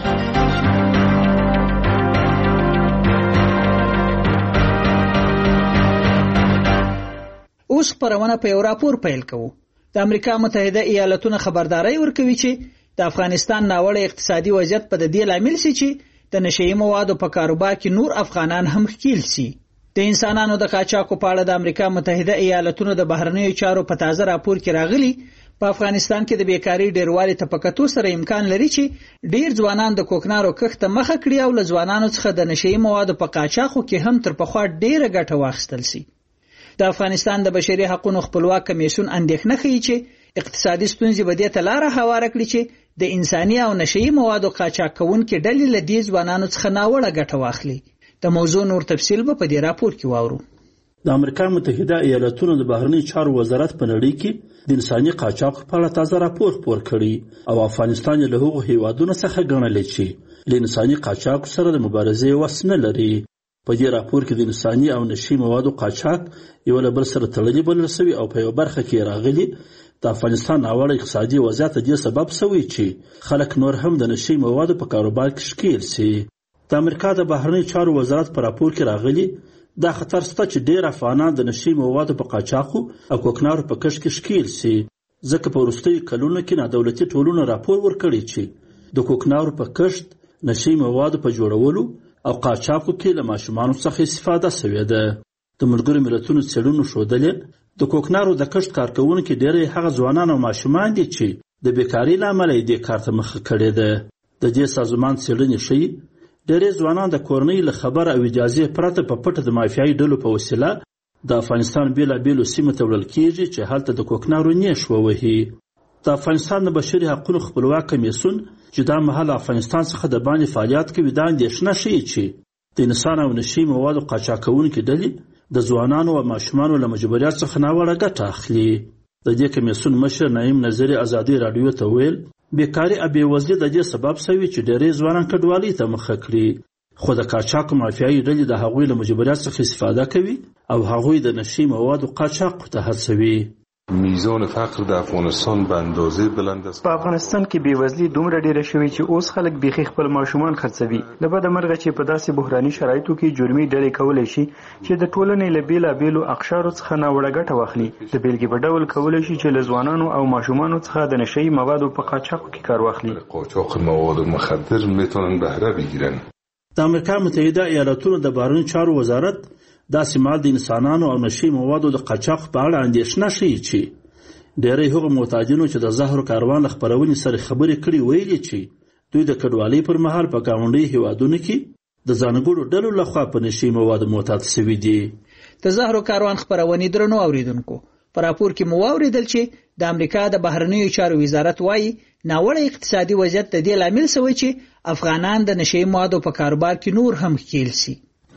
اوس خپرونه په یو راپور پیل کوو. د امریکا متحده ایالتونو خبرداري ورکوي چې د افغانستان ناوړه اقتصادي وضعیت په دې لامل سي چې د نشئی موادو په کاروبار کې نور افغانان هم ښکیل سي. د انسانانو د قاچاقو په اړه د امریکا متحده ایالتونو د بهرنیو چارو په تازه راپور کې راغلي په افغانستان کې د بیکاری ډیروالي ته په کتو سره امکان لري چې ډیر ځوانان د کوکنارو کښت مخه کړي او له ځوانانو څخه د نشئی موادو په قاچاقو کې هم تر پخوا ډیره ګټه واخیستل سي. د افغانستان د بشري حقوقو خپلواک کمیسیون اندېښنه کوي چې اقتصادي ستونزې به دې ته لار هواره کړي چې د انساني او نشئی موادو قاچاق کوونکو ډلې له دې ځوانانو څخه ناوړه ګټه واخلي. د موضوع نور تفصیل به په دې راپور کې واورو. د امریکا متحده ایالتونو د بهرنی چارو وزارت په نړۍ کې د انساني قاچاق په اړه تازه راپور خپور کړی او افغانستان له هغو هیوادونو څخه ګڼل چې له انساني قاچاق سره د مبارزې وس نه لري. په دې راپور کې د انساني او نشئی موادو قاچاق یو له بل سره تړلي بلل شوی او په یو برخه کې راغلي د افغانستان ناوړه اقتصادي وضعیت دې سبب شوی چې خلک نور هم د نشئی موادو په کاروبار کې ښکیل سي. د امریکا د بهرنی چارو وزارت په راپور کې راغلي دا خطر شته چې ډېر افغانان د نشئی موادو په قاچاقو او کوکنارو په کښت کې ښکیل سي، ځکه په وروستیو کلونو کې نادولتي ټولنو راپور ورکړی چې د کوکنارو په کښت، نشئی موادو په جوړولو او قاچاقو کې له ماشومانو څخه استفاده شوې ده. د ملګرو ملتونو څېړنو ښودلې د کوکنارو د کښت کارکوونکي ډېری هغه ځوانان او ماشومان دي چې د بیکارۍ له امله یې دې کار ته مخه کړې ده. د دې سازمان څېړنې ښیي ډېری ځوانان د کورنۍ له خبر او اجازې پرته په پټه د مافیایي ډلو په وسیله د افغانستان بېلابېلو سیمو ته وړل کېږي چې هلته د کوکنارو نیش ووهي. د افغانستان د بشري حقوقو خپلواک کمیسیون چې دا مهال افغانستان څخه د باندې فعالیت کوي دا اندېښنه ښیي چې د انسان او نشئی موادو قاچاق کوونکي ډلې د ځوانانو او ماشومانو له مجبوریت څخه ناوړه ګټه اخلي. د دې کمیسیون مشر نعیم نظري ازادي راډیو ته ویل بیکاري او بېوزلي د دې سبب شوي چې ډېری ځوانان کډوالۍ ته مخه کړي، خو د قاچاقو مافیایي ډلې د هغوی له مجبوریت څخه استفاده کوي او هغوی د نشئی موادو قاچاق ته هڅوي. میزان فقر د افغانستان به اندازې بلند است. په افغانستان کې بېوزلي دومره ډیره شوې چې اوس خلک بیخي خپل ماشومان خرڅوي. له بده مرغه چې په داسې بحراني شرایطو کې جرمي ډلې کولی شي چې د ټولنې له بېلابېلو اقشارو څخه ناوړه ګټه واخلي. د بیلګې په ډول کولی شي چې له ځوانانو او ماشومانو څخه د نشئی موادو په قاچاقو کې کار واخلي. قاچاق مواد مخدر میتونن بهره بگیرن. د امریکا متحده ایالتونو د بهرنیو چارو وزارت داسې مال د انسانانو او نشئی موادو د قاچاق په اړه اندېښنه ښیي چې ډېری هغو معتادینو چې د زهرو کاروان له خپرونې سره خبرې کړي ویلي چې دوی د کډوالۍ پر مهال په ګاونډي هیوادونو کې د ځانګړو ډلو لخوا په نشئی موادو معتاد شوي دي. د زهرو کاروان خپرونې درنو اوریدونکو په راپور کې مو واورېدل چې د امریکا د بهرنیو چارو وزارت وایي ناوړه اقتصادي وضعیت د دې لامل شوی چې افغانان د نشئی موادو په کاروبار کې نور هم ښکیل سي.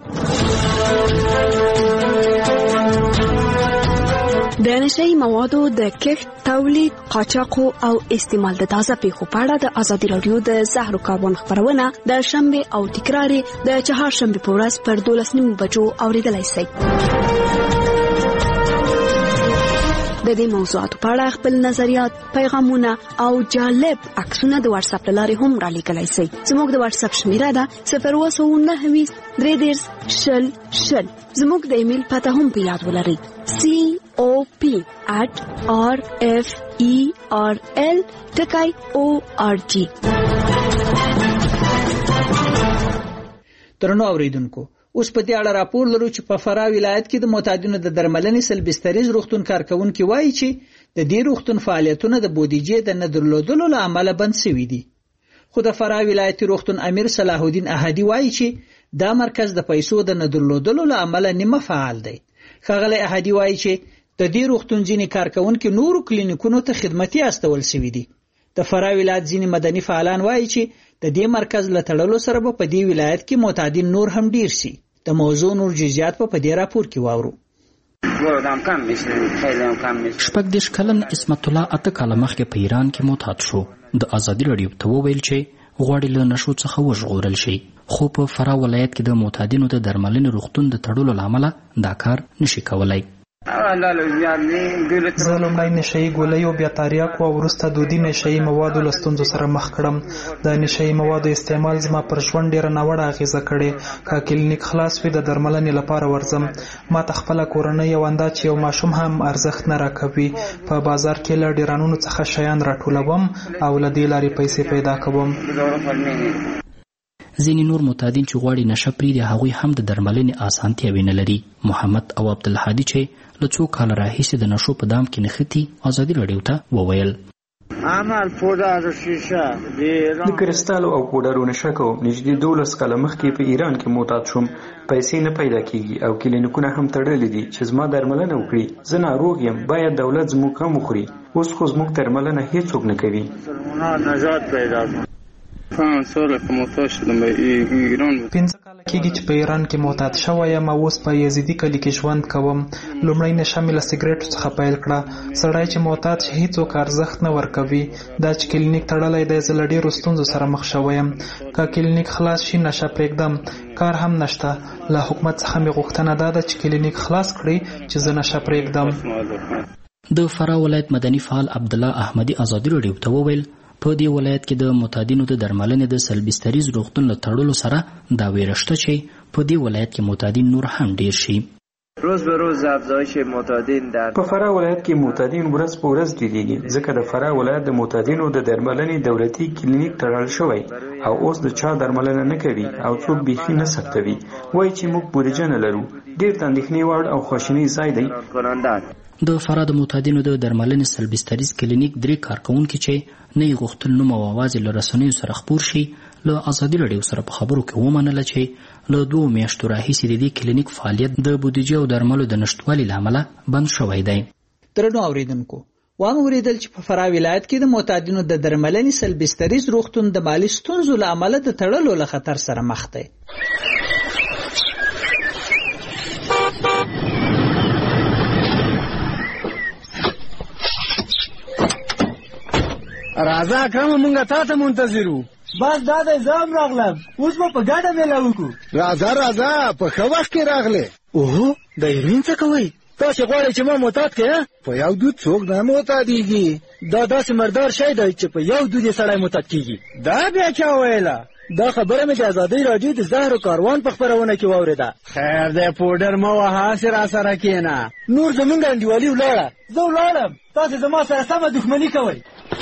د نشئی موادو د کښت، تولید، قاچاقو او استعمال د تازه پیښو په اړه د ازادي راډیو د زهرو کاروان خپرونه د شنبه او تکرار د چهارشنبه په ورځ پر 12:30 بجو اوریدلای شئ. د دې موضوعاتو په اړه خپل نظریات، پیغامونه او جالب عکسونه د واتس اپ لارې هم را لیکلای شئ. زموږ د واتس اپ شمیره ده 029 زموږ د ایمیل پته هم په یاد ولرئ cop@rferl.org. درنو اوریدونکو اوس په دې اړه راپور لرو چې په فراه ولایت کې د معتادینو د درملنې سلبستریز روغتون کارکونکو وایي چې د دې روغتون فعالیتونه د بودیجې د نه درلودلو له امله بند شوي دي. خو د فراه ولایتي روغتون امیر صلاح الدین احدي وایي چې دا مرکز د پیسو د نه درلودلو له امله نیمه فعال دی. ښاغلی احدي وایي چې د دې روغتون ځینې کارکونکي نورو کلینیکونو ته خدمتي استول شوي دي. د فراه ولایت ځینې مدني فعالان وایي چې د دې مرکز له تړلو سره به په دې ولایت کې معتادین نور هم ډیر شي. د موضوع نور جزئیات په دې راپور کې واورو. 18 کلن اسمت الله 8 کاله مخکې په ایران کې معتاد شو. د ازادي راډیو ته وویل چې غواړي له نشو څخه وژغورل شي، خو په فراه ولایت کې د معتادینو د درملنې روغتون د تړلو له امله دا کار نشي کولای. زه لومړی نشهیي ګولۍ او بیا تریاکو او وروسته دودي نشهیي موادو له ستونزو سره مخ کړم. د نشهیي موادو استعمال زما پر ژوند ډېره ناوړه اغېزه کړې. که کلینیک خلاص وي د درملنې لپاره ورځم. ما ته خپله کورنۍ یو انداز چې یو ماشوم هم ارزښت نه راکوي. په بازار کې له ډیرانونو څخه شیان راټولوم او له دې لارې پیسې پیدا کوم. ځینې نور معتادین چې غواړي نشه پرېږدي هغوی هم د درملنې اسانتیاوې نه لري. محمد او عبدالهادي چې له څو کاله راهیسې د نشو په دام کې نښتي ازادي راډیو ته وویل د کرسټالو او پوډرو نشه کوم. نږدې 12 کاله مخکې په ایران کې معتاد شوم. پیسې نه پیدا کیږي او کلینیکونه هم تړلي دي چې زما درملنه وکړي. زه ناروغ یم، باید دولت زموږ هم وخوري. اوس خو زموږ درملنه هیڅوک نه کوي. پنځه کاله کېږي چې په ایران کې معتاد شوی یم او اوس په یزیدي کلي کې ژوند کوم. لومړی نشه مې له سګرټو څخه پیل کړه. سړی چې معتاد شي هیڅوک ارزښت نه ورکوي. دا چې کلینیک تړلی دی زه له ډېرو ستونزو سره مخ شوی یم. که کلینیک خلاص شي نشه پرېږدم. کار هم نشته. له حکومت څخه مې غوښتنه دا ده چې کلینیک خلاص کړي چې زه نشه پرېږدم. د فراه ولایت مدني فعال عبدالله احمدي ازادي راډیو ته وویل په دې ولایت کې د معتادینو د درملنې د سلبستریز روغتون له تړلو سره دا ویره شته چې په دې ولایت کې معتادین نور هم ډیر شي. روز به روز افزایش معتادین په فراه ولایت کې معتادین ورځ په ورځ ډیریږي، ځکه د فراه ولایت د معتادینو د درملنې دولتي کلینیک تړل شوی او اوس د چا درملنه نه کوي او څوک بیخي نه ثبتوي. وایي چې موږ بودیجه نه لرو. ډیر د اندېښنې وړ او خواشینۍ ځای دی. د فراه د معتادینو د درملنې سلبستریز کلینیک 3 کارکونکي چې نه یې غوښتل نوم او آواز له رسنیو سره خپور شي له ازادي راډیو سره په خبرو کې ومنله چې له 2 میاشتو راهیسې د دې کلینیک فعالیت د بودیجې او درملو د نشتوالي له امله بند شوی دی. درنو اوریدونکو، واوریدل چې په فراه ولایت کې د معتادینو د درملنې سلبستریز روغتون د مالی ستونزو له امله د تړلو له خطر سره مخ دی. راځه کوم مونږه تاسو منتظرو. بس دا د زام راغلم، اوس په ګډه مېله وکړو. راځه په ښه وخت کې راغله. اوه د هیروین څه کوئ؟ تاسو غواړئ چې ما معتاد کړئ؟ په یو دود څوک نه معتادیږي. دا داسې مردار شی دی چې په یو دود یې سړی معتاد کیږي. دا بیا چا ویله؟ دا خبره مې د ازادۍ راډیو د زهرو کاروان په خپرونه کې واورېده. خیر دی پوډر مه وهه، هسې راسره کښېنه. نور زمونږ انډیوالي ولاړه، زه ولاړم، تاسې زما سره سمه دښمني کوئ.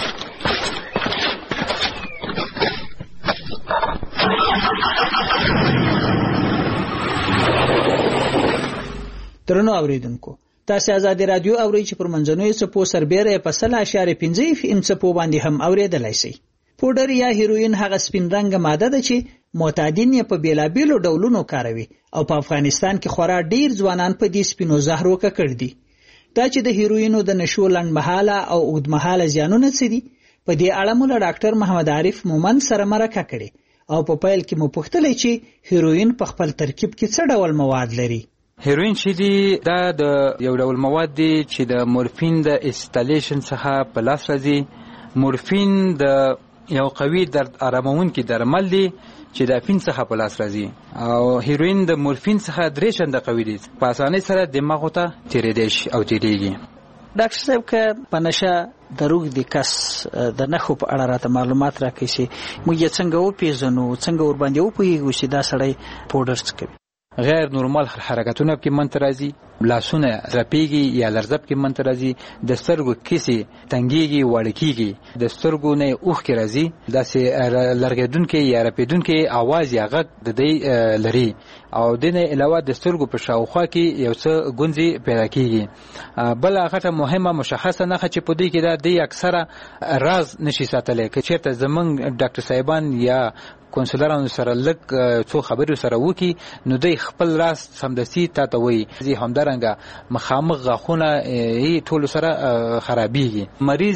درنو اوریدونکو، تاسو ازادي رادیو اورئ چې پر منځنوي څپو سربېره په 0.5 FM څپو باندې هم اوریدلای شئ. پوډر یا هیروین هغه سپین رنګه ماده ده چې معتادین یې په بیلابیلو ډولونو کاروي او په افغانستان کې خورا ډیر ځوانان په دې سپینو زهرو ککړ دي. دا چې د هیروینو د نشو لنډمهاله او اوږدمهاله زیانونه څه دي، په دې اړه مو له ډاکټر محمد عارف مومند سره مرکه کړې او په پیل کې مو پوښتلې چې هیروین په خپل ترکیب کې څه ډول مواد لري. هیروین چې دی دا د یو ډول مواد دی چې د مورفین د انسټالیشن څخه په لاس راځي. مورفین د یو قوي درد آرامونکي درمل دی چې د افین څخه په لاس راځي او هیروین د مورفین څخه 3 چنده قوي دی. په اسانۍ سره دماغ ته تیرېدی شي او تیریږي. ډاکټر صاحب که په نشه د روغ د کس د نښو په اړه راته معلومات راکړئ چې موږ یې څنګه وپېژنو، څنګه ورباندې وپوهېږو چې دا سړی پوډر څکوي؟ غیر نورمال حرکتونه کې منځ راځي، لاسونه رپیږي یا لرزب کې منځ راځي، د سترګو کیسې تنګیږي وړه کیږي، د سترګو نه اوښکې راځي، داسې لرګېدونکې یا رپېدونکې اواز یا غږ د دې لري، او د نه علاوه د سترګو په شاوخوا کې یو څه ګونځې پیدا کیږي. بل هغه مهمه مشخصه نښه چې په دې کې دا د اکثره راز نشي ساتلی، که چېرته زمونږ ډاکټر صاحبان یا کونسلرانو سره لږ څو خبرې سره وکړي نو دوی خپل راز سمدستي تا ته وایي. همدارنګه مخامخ غاښونه یې ټولو سره خرابېږي، مریض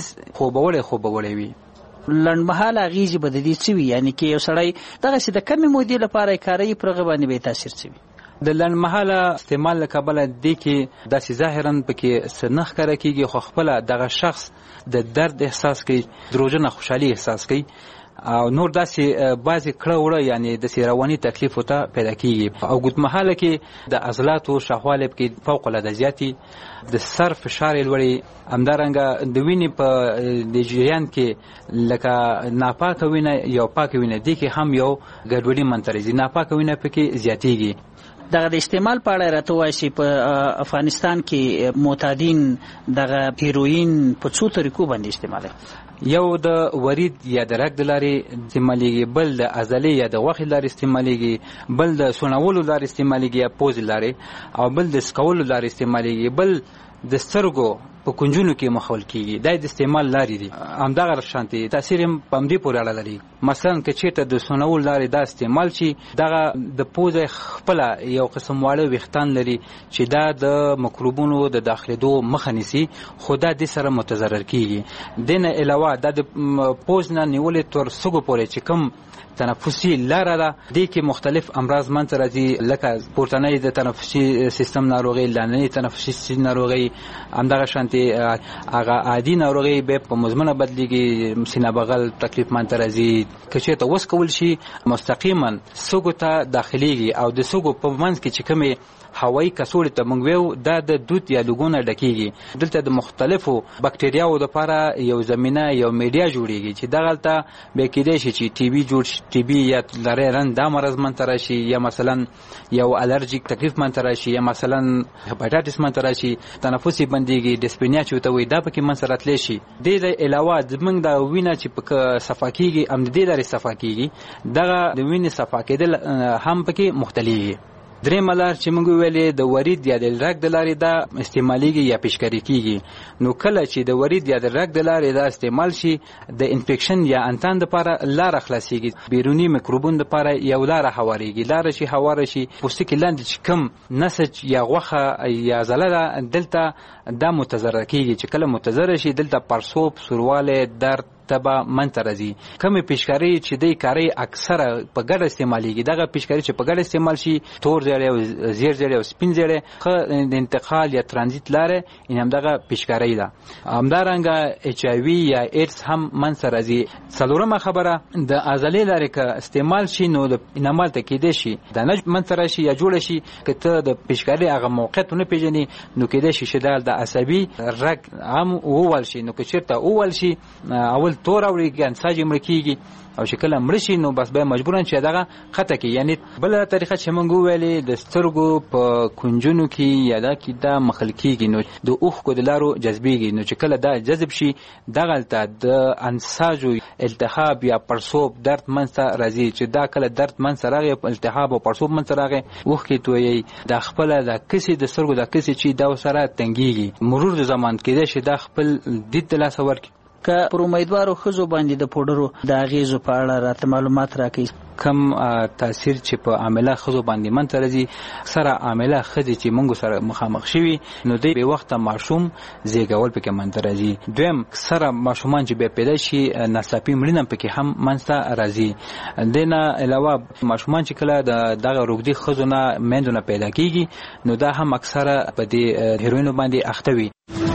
خوبولی وي. لنډمهاله اغېزې به د دې څه وي؟ یعنې که یو سړی دغسې د کمې مودې لپاره یې کاروي، پر هغه باندې به یې تاثیر څه وي؟ د لنډمهاله استعمال له کبله دې کې داسې ظاهرا پکې څه نه ښکاره کېږي، خو خپله دغه شخص د درد احساس کوي، دروژنه خوشحالي احساس کوي، او نور داسې بعضې کړه وړه یعنې داسې رواني تکلیف ورته پیدا کېږي. او ګوتمهاله کې د عضلاتو شاوخوالی پکې فوق العاده زیاتي، د سر فشار یې لوړي، همدارنګه د وینې په د جریان کې لکه ناپاکه وینه یو پاکه وینه، دې کې هم یو ګډوډي منځته راځي، ناپاکه وینه پکې زیاتېږي. دغه د استعمال په اړه راته ووایئ چې په افغانستان کې معتادین دغه هیروین په څو طریقو باندې استعمالوي؟ یو د ورید یا د رګ د لارې استعمالیږي، بل د عضلې یا د غوښې لارې استعمالیږي، بل د سونولو لارې استعمالیږي یا پوزې لارې، او بل د سکولو لارې استعمالیږي، بل د سترګو په کنجونو کې مخول کیږي. دا د استعمال لارې دي. همدغه شانتي تاثیر هم په همدې پورې اړه لري. مثلا که چېرته د سونول لارې دا استعمال شي، دغه د پوزې خپله یو قسم واړه ویښتان لري چې دا د مکروبونو د داخلېدو مخه نیسي، خو دا دې سره متضرر کیږي. دې نه علاوه دا د پوز نه نیولې تر سږو پورې چې کوم تنفسي لاره ده، دې کې مختلف امراض منځته راځي، لکه پورتنۍ د تنفسي سیستم ناروغۍ، لاندنۍ تنفسي سیستم ناروغۍ، همدغه شانتې هغه عادي ناروغۍ به په مزمنه بدلیږي، سینه بغل تکلیف منځته راځي. که چېرته وڅکول شي مستقیما سږو ته داخلیږي، او د سږو په منځ کې چې کومې هوایي کڅوړې ته موږ ویو، دا د دود یا لوګونه ډکېږي. دلته د مختلفو بکټریاو دپاره یو زمینه یو میډیا جوړېږي چې دغلته بیا کېدای شي چې ټي بي جوړ شي، ټي بي یا لری رن دا مرض منځته راشي، یا مثلا یو الرجیک تکلیف منځته راشي، یا مثلا هپاټایټس منځته راشي، تنفس یې بندېږي، ډسپینیا چې ورته وایي دا پکې منځته راتلی شي. دې علاوه زموږ د وینه چې پکې صفا کېږي، هم د دې لارې صفا کېږي، دغه د وینې صفا کېدل هم پکې مختلفېږي. درېیمه لار چې موږ ویلې د ورید یا د رګ د لارې دا استعمالیږي یا پیشکاري کېږي. نو کله چې د ورید یا د رګ د لارې دا استعمال شي، د انفیکشن یا انتان دپاره لاره خلاصېږي، بیروني میکروبونو دپاره یو لاره هواریږي. لاره چې هواره شي، پوستکي لاندې چې کوم نسج یا غوښه یا عضله ده، دلته دا متضرر کېږي. چې کله متضرر شي، دلته پړسوب، سوروالی، درد تبه منځته راځي. کومې پیشکاري چې دی کاري اکثره په ګډه استعمالیږي، دغه پیشکاري چې په ګډه استعمال شي، تور زیړی او زیړ زیړی او سپین زیړی، ښه د انتقال یا ترانزیت لاره یې همدغه پیشکاري ده. همدارنګه اچ آی وي یا ایډز هم منځته راځي. څلورمه خبره، د عضلې لارې که استعمال شي نو د انعمال ته کېدای شي دانه منځته راشي یا جوړه شي. که ته د پیشکاري هغه موقعیت ونه پېژنې، نو کېدای شي چې د عصبي رګ هم ووال شي. نو که چېرته ووال شي، اول تور اوړي، انساج یې مړه کېږي، او چې کله مړه شي نو بس بیا مجبورن چې دغه خطه کې. یعنی بله طریقه چې موږ وویلې د سترګو په کنجونو کې یا دا کې دا مخل کېږي، نو د اوښکو د لارو جذبېږي. نو چې کله دا جذب شي، دغلته د انساجو التهاب یا پړسوب درد منځته راځي. چې دا کله درد منځته راغی، التهاب او پړسوب منځته راغی، اوښکې تویي، دا خپله د کسې د سترګو د کسې چې دا سره تنګېږي. مرور د زمان کېدای شي دا خپل دید د لاسه ورکړي. که پر امیدوارو ښځو باندې د پوډرو د اغېزو په اړه راته معلومات راکړئ. کم تاثیر چې په عامله ښځو باندې منځته راځي، اکثره عامله ښځې چې موږ سره مخامخ شوي، نو دوی بې وخته ماشوم زیږول پکې منځته راځي. دویم، اکثره ماشومان چې بیا پیدا شي، ناڅاپي مړینه پکې هم منځته راځي. دې نه علاوه ماشومان چې کله د دغه روږدي ښځو نه میندو نه پیدا کېږي، نو دا هم اکثره په دې هیروینو باندې اخته وي.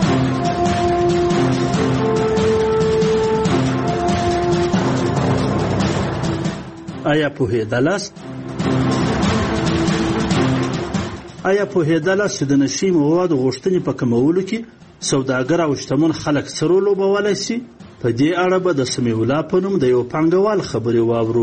آیا پوهېدلاست چې د نشي موادو غوښتنې په کمولو کې سوداګر او شتمن خلک څه رول لوبولی شي؟ په دې اړه به د سمیع الله په نوم د یو پانګوال خبرې واورو.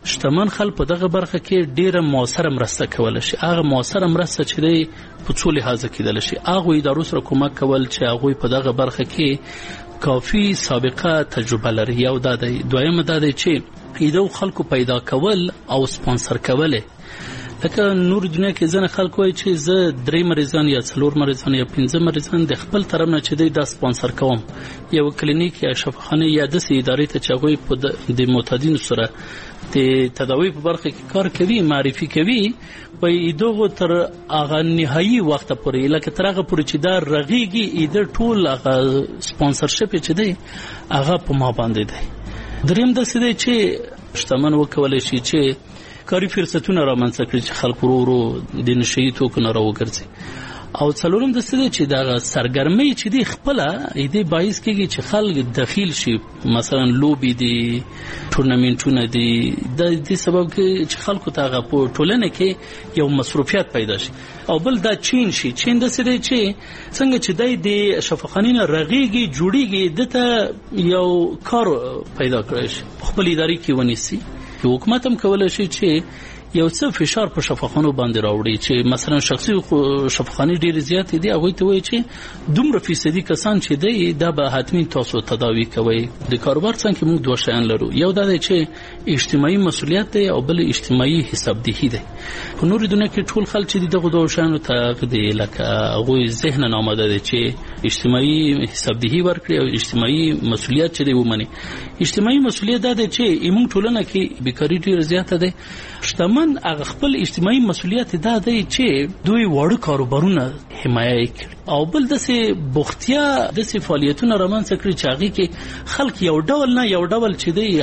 شتمن خلک په دغه برخه کې ډیره موثره مرسته کولی شي. هغه موثره مرسته چې دی په څو لحاظه کېدلی شي. هغوی ادارو سره کومک کول چې هغوی په دغه برخه کې کافي سابقه تجربه لري. یو دا دی. دویمه دا دی چې ایدو خلکو پیدا کول او سپانسر کول. لکه نور دنیا کې ځنه خلک وایي چې زه 3 مریضان یا 4 مریضان یا 15 مریضان د خپل طرف نه چې دی دا سپانسر کوم. یو کلینیک یا شفاخانه یا د ادارې ته چې هغوی په د معتادینو سره د تداوی په برخه کې کار کوي، معرفي کوي، په دغه تر هغه نهایي وخت پورې، لکه تر هغه پورې چې دا رغیږي د ټول هغه سپانسرشپ چې دی هغه په ما باندې دی. دریم د څه دی چې شتمن وکولای شي چې کاري فرصتونه رامنځته کړي چې خلک ورو د نشي توکو نه راوګرځي. او څلورم د څه دی چې دا سرګرمي چې دی خپل دې باعث کېږي چې خلک دخیل شي. مثلا لوبي دي، ټورنمنټونه دي، د دې سبب کې چې خلکو ته هغه په ټولنه کې یو مصروفیت پیدا شي. او بل دا چین شي. چین د څه دی چې څنګه چې د شفاخانې نه رغیږي جوړیږي دته یو کار پیدا کړی شي خپل ادارې کې ونیسي. حکومت هم کولای شي چې یو څه فشار په شفاخانو باندې راوړي چې مثلا شخصي شفاخانې ډېر زیات دي، هغه ته وایي چې دومره فیصدي کسان چې دی دا به حتمی تاسو تداوی کوي. د کاروبار څنګه موږ دوه شیان لرو. یو دا دی چې اجتماعي مسؤلیت دی او بل اجتماعي حسابدهي دی. په نور دنیا کې ټول خلک چې دغه دوه شیانو ته دی لکه هغه ذهن ناماده دي چې اجتماعي حسابدهي ورکړي او اجتماعي مسؤلیت چې دی ومني. اجتماعي مسؤلیت دا دی چې موږ ټولنه کې بیکاری ډېر زیاته ده. شتمن هغه خپل اجتماعي مسؤلیت دا دی چې دوی وړ کاروبارونه حمایت کړي او بل دسه بوختیا دسه فعالیتونه رامنځته کړي چې هغه کې خلک یو ډول نه یو ډول چې دی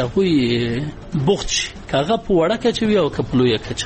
هغه بوخت شي، هغه په وړه کې وي او کپلوې کچا.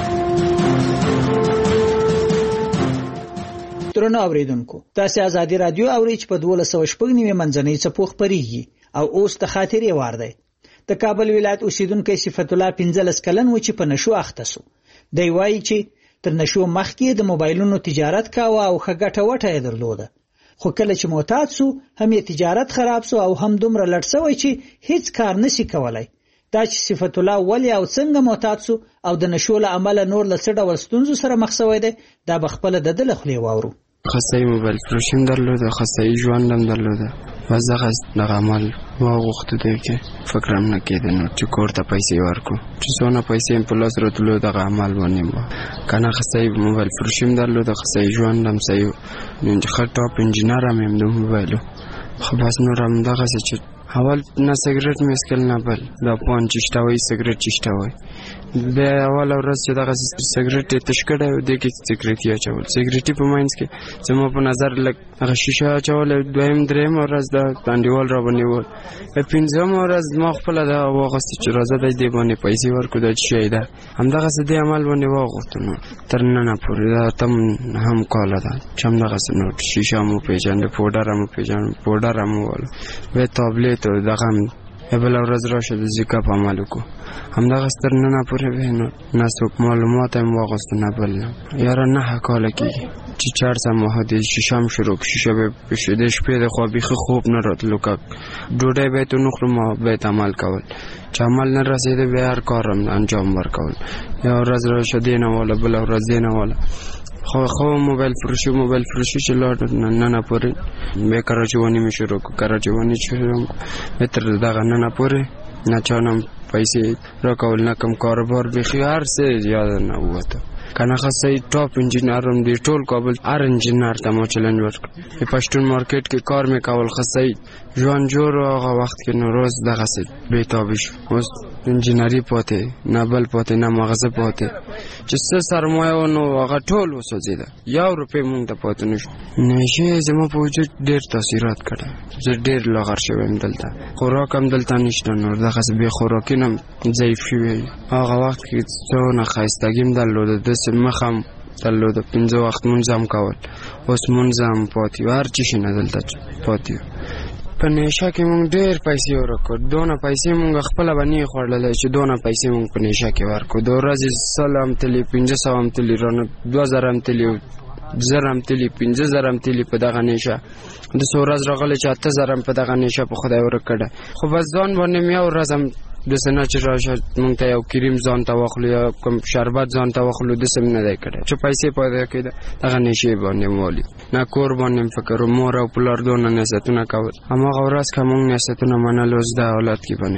درنو اوریدونکو، تاسو آزادي رادیو اورئ چې په 1290 منځنۍ څپو خبريږي او اوس د خاطرې وار دی. د کابل ولایت اوسیدونکو صفت الله 15 کلن و چې په نشو اخته سو. دی وایي چې تر نشو مخکې د موبایلونو تجارت کاوه او خګټه وټه یې درلوده، خو کله چې معتاد سو هم یې تجارت خراب سو او هم دومره لټ سوی چې هیڅ کار نشي کولای. دا چې صفت الله ولی او څنګه معتاد سو او د نشو له عمله نور له څه ډول ستونزو سره مخ شوی دی، دا بخپله د دل خلی واورو. خصای موبایل فروشم درلوده، خصای ژوندم درلوده. وزغه دغه عمل واغوخته دی کې فکرم نه کېده نو چې کور ته پیسې ورکو چې څونه پیسې په لاس راتلو دغه عمل ونیم کنه. خصای موبایل فروشم درلوده، خصای ژوندم سایو نن ښه ټاپ انجینر هم د موبایلو. خو بس نور هم دغه چې اول نه سیګریټ مسکل نه بل دا پون چشتاوي سیګریټ چشتاوي د اول ورځ چې دغه سیګریټ تشکړه و د کې سیګریټ یا چول سیګریټ په ماینس کې زمو په نظر لګ هغه شیشه چول دویم دریم ورځ د تانډیوال را بنیول په پنځم ورځ ما خپل دا واغست چې راځه د دې باندې پیسې ورکو د شي دا همدغه څه دی عمل باندې واغوتنو تر نن پورې دا تم هم کاله دا چم دغه نو شیشه مو پیژند پودر مو پیژند پودر مو ول و تابلت دغه بل ورځ راشه د ذکر په عمل کو همدغه ستر نه پورې وینو نه څوک معلومات هم واغست نه بل یار نه حقاله کی چې 400 مهدي شیشم شروع شیشه به شده شپې د خو بيخ خوب نه راتلو کا ډوډۍ به ته نخره ما به عمل کول چې عمل نه رسیدې به هر کارم انجام ورکول یا ورځ راشه دینه ولا بل ورځ دینه ولا خو موبایل فروشی چې لاړ نه پورې به کراچوانی می شروع کو کراچوانی شروع به تر دغه نه پورې نه چانم پیسې راکول نه کم کاروبار به خيار سه یاد نه وته کنه خاصه ټاپ انجینرم دی ټول کابل ار انجینر ته مو چیلنج ورک په پښتون مارکیټ کې کار می کول خاصه ژوند جوړ هغه وخت کې نو روز دغه څه به تابش اوس انجینری پاتې نه بل پاتې نه مغزه پاتې چې څه سرمایه نو هغه ټول وسوځیده یو روپې مونږ ته پاتې نشو نشه زمو په وجود ډېر تاثیرات کړه زه ډېر لاغر شوم دلته خوراک هم دلته نشته نور دغه څه به خوراکینم ضعیف شوی هغه وخت کې څونه خایستګیم درلوده د مخم درلوده 15 وخت منظم کول اوس منظم پاتې هر چی شي نه دلته پاتې په نشه کې مونږ ډېر پیسې ورکړو دونه پیسې مونږ خپل باندې خورلې چې دونه پیسې مونږ په نشه کې ورکړو د ورځې سلام تلی 1500 هم تلی رانه 2000 هم تلی زرم تلی 15000 هم تلی په دغه نشه د سورز راغله چې 8000 هم په دغه نشه په خدای ورکړه خو بس ځان باندې مې ورځم داسې نه چې راشه مونږ ته یو کریم ځان ته واخلو یا کوم شربت ځان ته واخلو داسې نه دی کړی چې پیسې پیدا کېده دغه نشې باندې والي نه کور باندې فکر مور او پلار دونه نصیحتونه کول هماغه ورځ که مونږ نصیحتونه منل اوس د حالت کې باندې.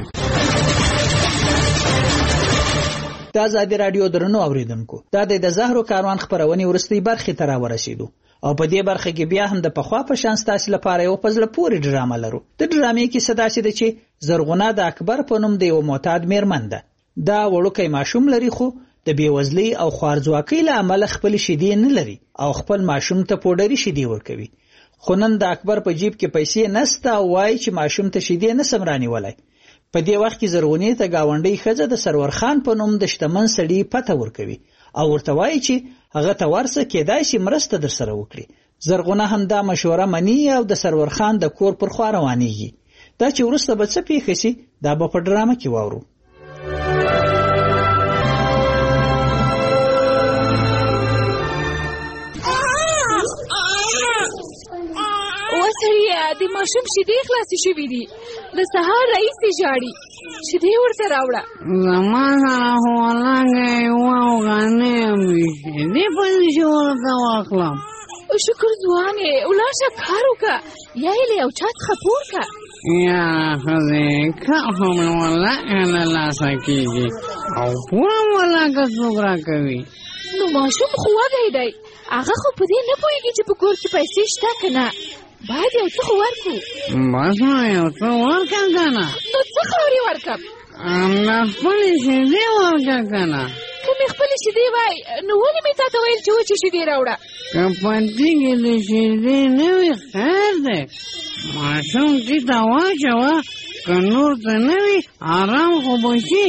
د ازادي راډیو درنو اوریدونکو دا د زهرو کاروان خبرونې ورستۍ برخې ته راورسېدو او په دې برخه کې بیا هم د پخوا په شان ستاسو لپاره یو په زړه پورې ډرامه لرو. د ډرامې کیسه داسې ده چې زرغونه د اکبر په نوم د یو معتاد میرمن ده. دا وړوکی ماشوم لري خو د بېوزلۍ او خوارځواکۍ له امله خپل شیدې نه لري او خپل ماشوم ته پوډري شیدې ورکوي. خو نن د اکبر په جیب کې پیسې نسته او وایي چې ماشوم ته شیدې نسم رانیولی. په دې وخت کې زرغونې ته گاونډۍ ښځه د سرور خان په نوم د شتمن سړي پته ورکوي او ورته وایي چې هغه ته ورسه کېدای شي مرسته در سره وکړي. زرغونه هم دا مشوره مني او د سرور خان د کور پر خوا روانېږي. دا چې وروسته به څه پیښه شي دا به په ډرامه کې واورو. وسړیه د ماشوم شیدې خلاصې شوي دي د سهار راهیسې ژاړي شیدې ورته راوړه. زما سره خو لږې یوه اوغانۍ مې شیدې پیسې ورته واخلم. شکر ځوانې ولاړ شه کار وکړه یا یې له یو چا څخه پور کړه. یاره ښځې کار خو مې ولکه له لاسه کېږي او پوره ولکه څوک راکوي. نو ماشوم خو وږی دی هغه خو په دې نه پوهېږي چې په کور کې پیسې شته که نه. باید یو څه خو ورکړو. بس نو یو څه ورکړه که نه. نو څه خاورې ورکړم؟ همدا خپلې شیدې ورکړه که نه. که مې خپلې شیدې وای نو ولې مې تا ته ویل چې وچې شیدې راوړه؟ که په دې کې د شیدې نه وي خیر دی ماشوم دې ته واچوه که نور څه نه وي ارام خو به شي.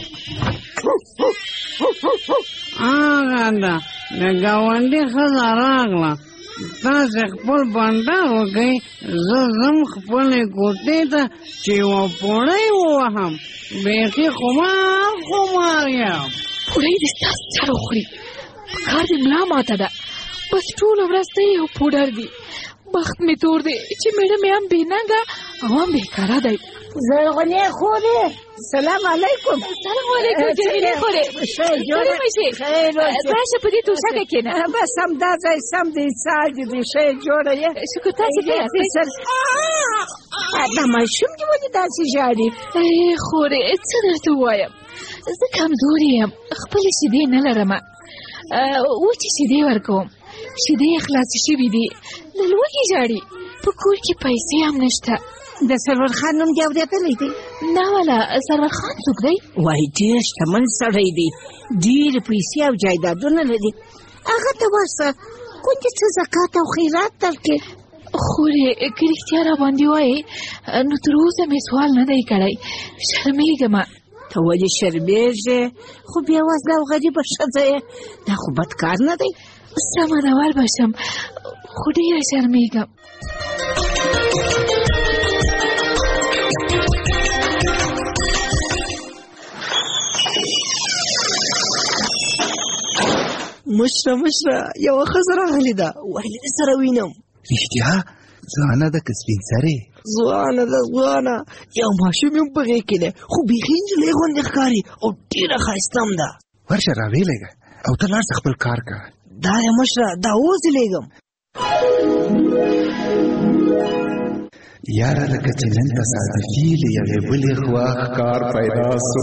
هغه ده د ګاونډي ښځه راغله تاسې خپل بانډار وکئ زه ځم خپلې کوټې ته چې یوه پوړۍ ووهم بیخي خمار یم. پوړۍ دې ستاسو سر وخوري په کار دې ملا ماته ده بس ټوله ورځ ته یو پوډر دي. بخت مې تور دی چې میړه مې هم بېننګه او هم بېکاره دی. زرغونې خورې سلام علیکم. سلام علیکم جمیلې خورې سلام شي راشه په دې توشکه کښېنه. بس همدا ځای سم دی سال دې دې ښه جوړه یې. شکر تاسې ښه یاستئ. دا ماشوم دې ولې داسې ژاړي؟ خورې څه درته ووایم زه کمزورې یم خپلې شیدې نه لرمه وچې شیدې ورکوم. شیدې یې خلاصې شوي دي له لوږې ژاړي په کور کې پیسې هم نشته. د سرور خان نوم دې اورېدلی دی؟ نه والا سرور خان څوک دی؟ وایي ډېر شتمن سړی دی ډېرې پیسې او جایدادونه لري. هغه ته ورسه کوټې څه زکات او خیرات درکړي. خورې که رښتیا راباندې وایې نو تر اوسه مې سوال نه دی کړی شرمېږم. ته ولې شرمېږې؟ خو بېوزله او غریبه ښځه یې دا خو بد کار نه دی. سمه ده ور به شم خو ډېره شرمېږم. مشره یوه ښځه راغلې ده ویل دې سره وینم. رښتیا ځوانه ده که سپین سرې؟ ځوانه ده ځوانه یو ماشوم یې هم په غېږ کې دی خو بیخي نجلۍ غوندې ښکاري او ډېره ښایسته هم ده. ورشه راویلېږه او ته لاړ شه خپل کار کوه. دا دی مشره دا اوس یې لېږم. یاره لکه چې نن تصادفي له یوې بلې خوا ښکار پیدا سو.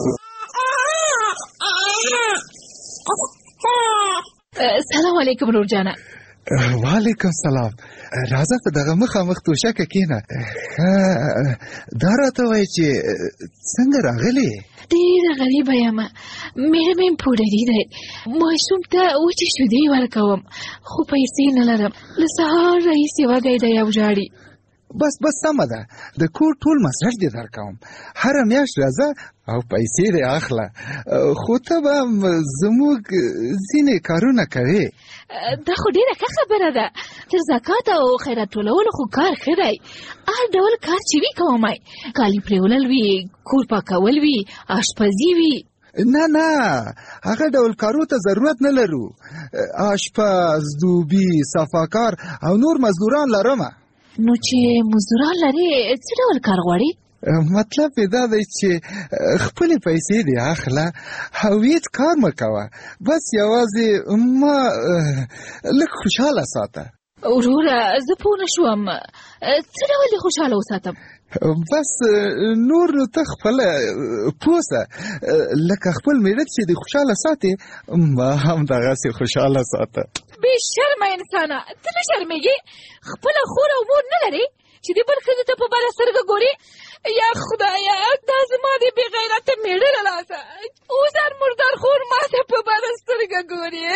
سلام علیکم نور جانه. وعلیکم سلام. راځه په دغه مخامخ توشکه کښېنه. دا راته وایي چې څنګه راغلې؟ ډېره غریبه یم میړه مې پوډري دی ماشوم ته وچې شیدې ورکوم خو پیسې نه لرم له سهار راهیسې وږی دی او ژاړي. بس سمه ده د کور ټول مصرف دې درکوم هره میاشت راځه او پیسې دې اخله خو ته به زموږ ځینې کارونه کوې. دا خو ډېره ښه خبره ده تر زکات او خیرات ټولولو خو کار ښه دی. هر ډول کار چې وي کومای کالي پرېولل وي کور پاکول وي اشپزي وي. نه هغه ډول کارو ته ضرورت نه لرو. اشپز دوبي صفاکار او نور مزدوران لرمه. نو چې مزدوران لري څه ډول کار غواړي؟ مطلب یې دا دی چې خپلې پیسې دې اخله او هېڅ کار مه کوه، بس یوازې ما لږ خوشحاله ساته. وروره زه پوه نه شوم، څه ډول دې خوشحاله وساتم؟ بس نور نو ته خپله پوه سه، لکه خپل مېړه چې دې خوشحاله ساتې ما هم دغسې خوشحاله ساته. بې شرمه انسانه، ته نه شرمېږې؟ خپله خور او مور نه لرې چې د بل ښځې ته په بده سترګه ګورې؟ یا خدایه دا زما د بې غیرته مېړه له لاسه اوس هر مردار خور ما ته په بده سترګه ګورې.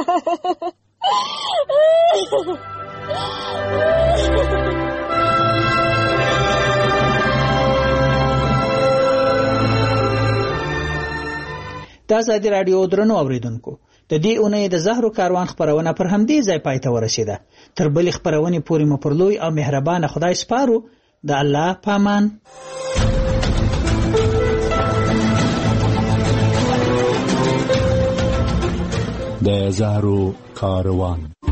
د ازادي راډیو درنو اوریدونکو، د دې اونۍ د زهرو کاروان خپرونه پر همدې ځای پای ته ورسېده. تر بلې خپرونې پورې مو پر لوی او مهربانه خدای سپارو. د الله پامان. د زهرو کاروان.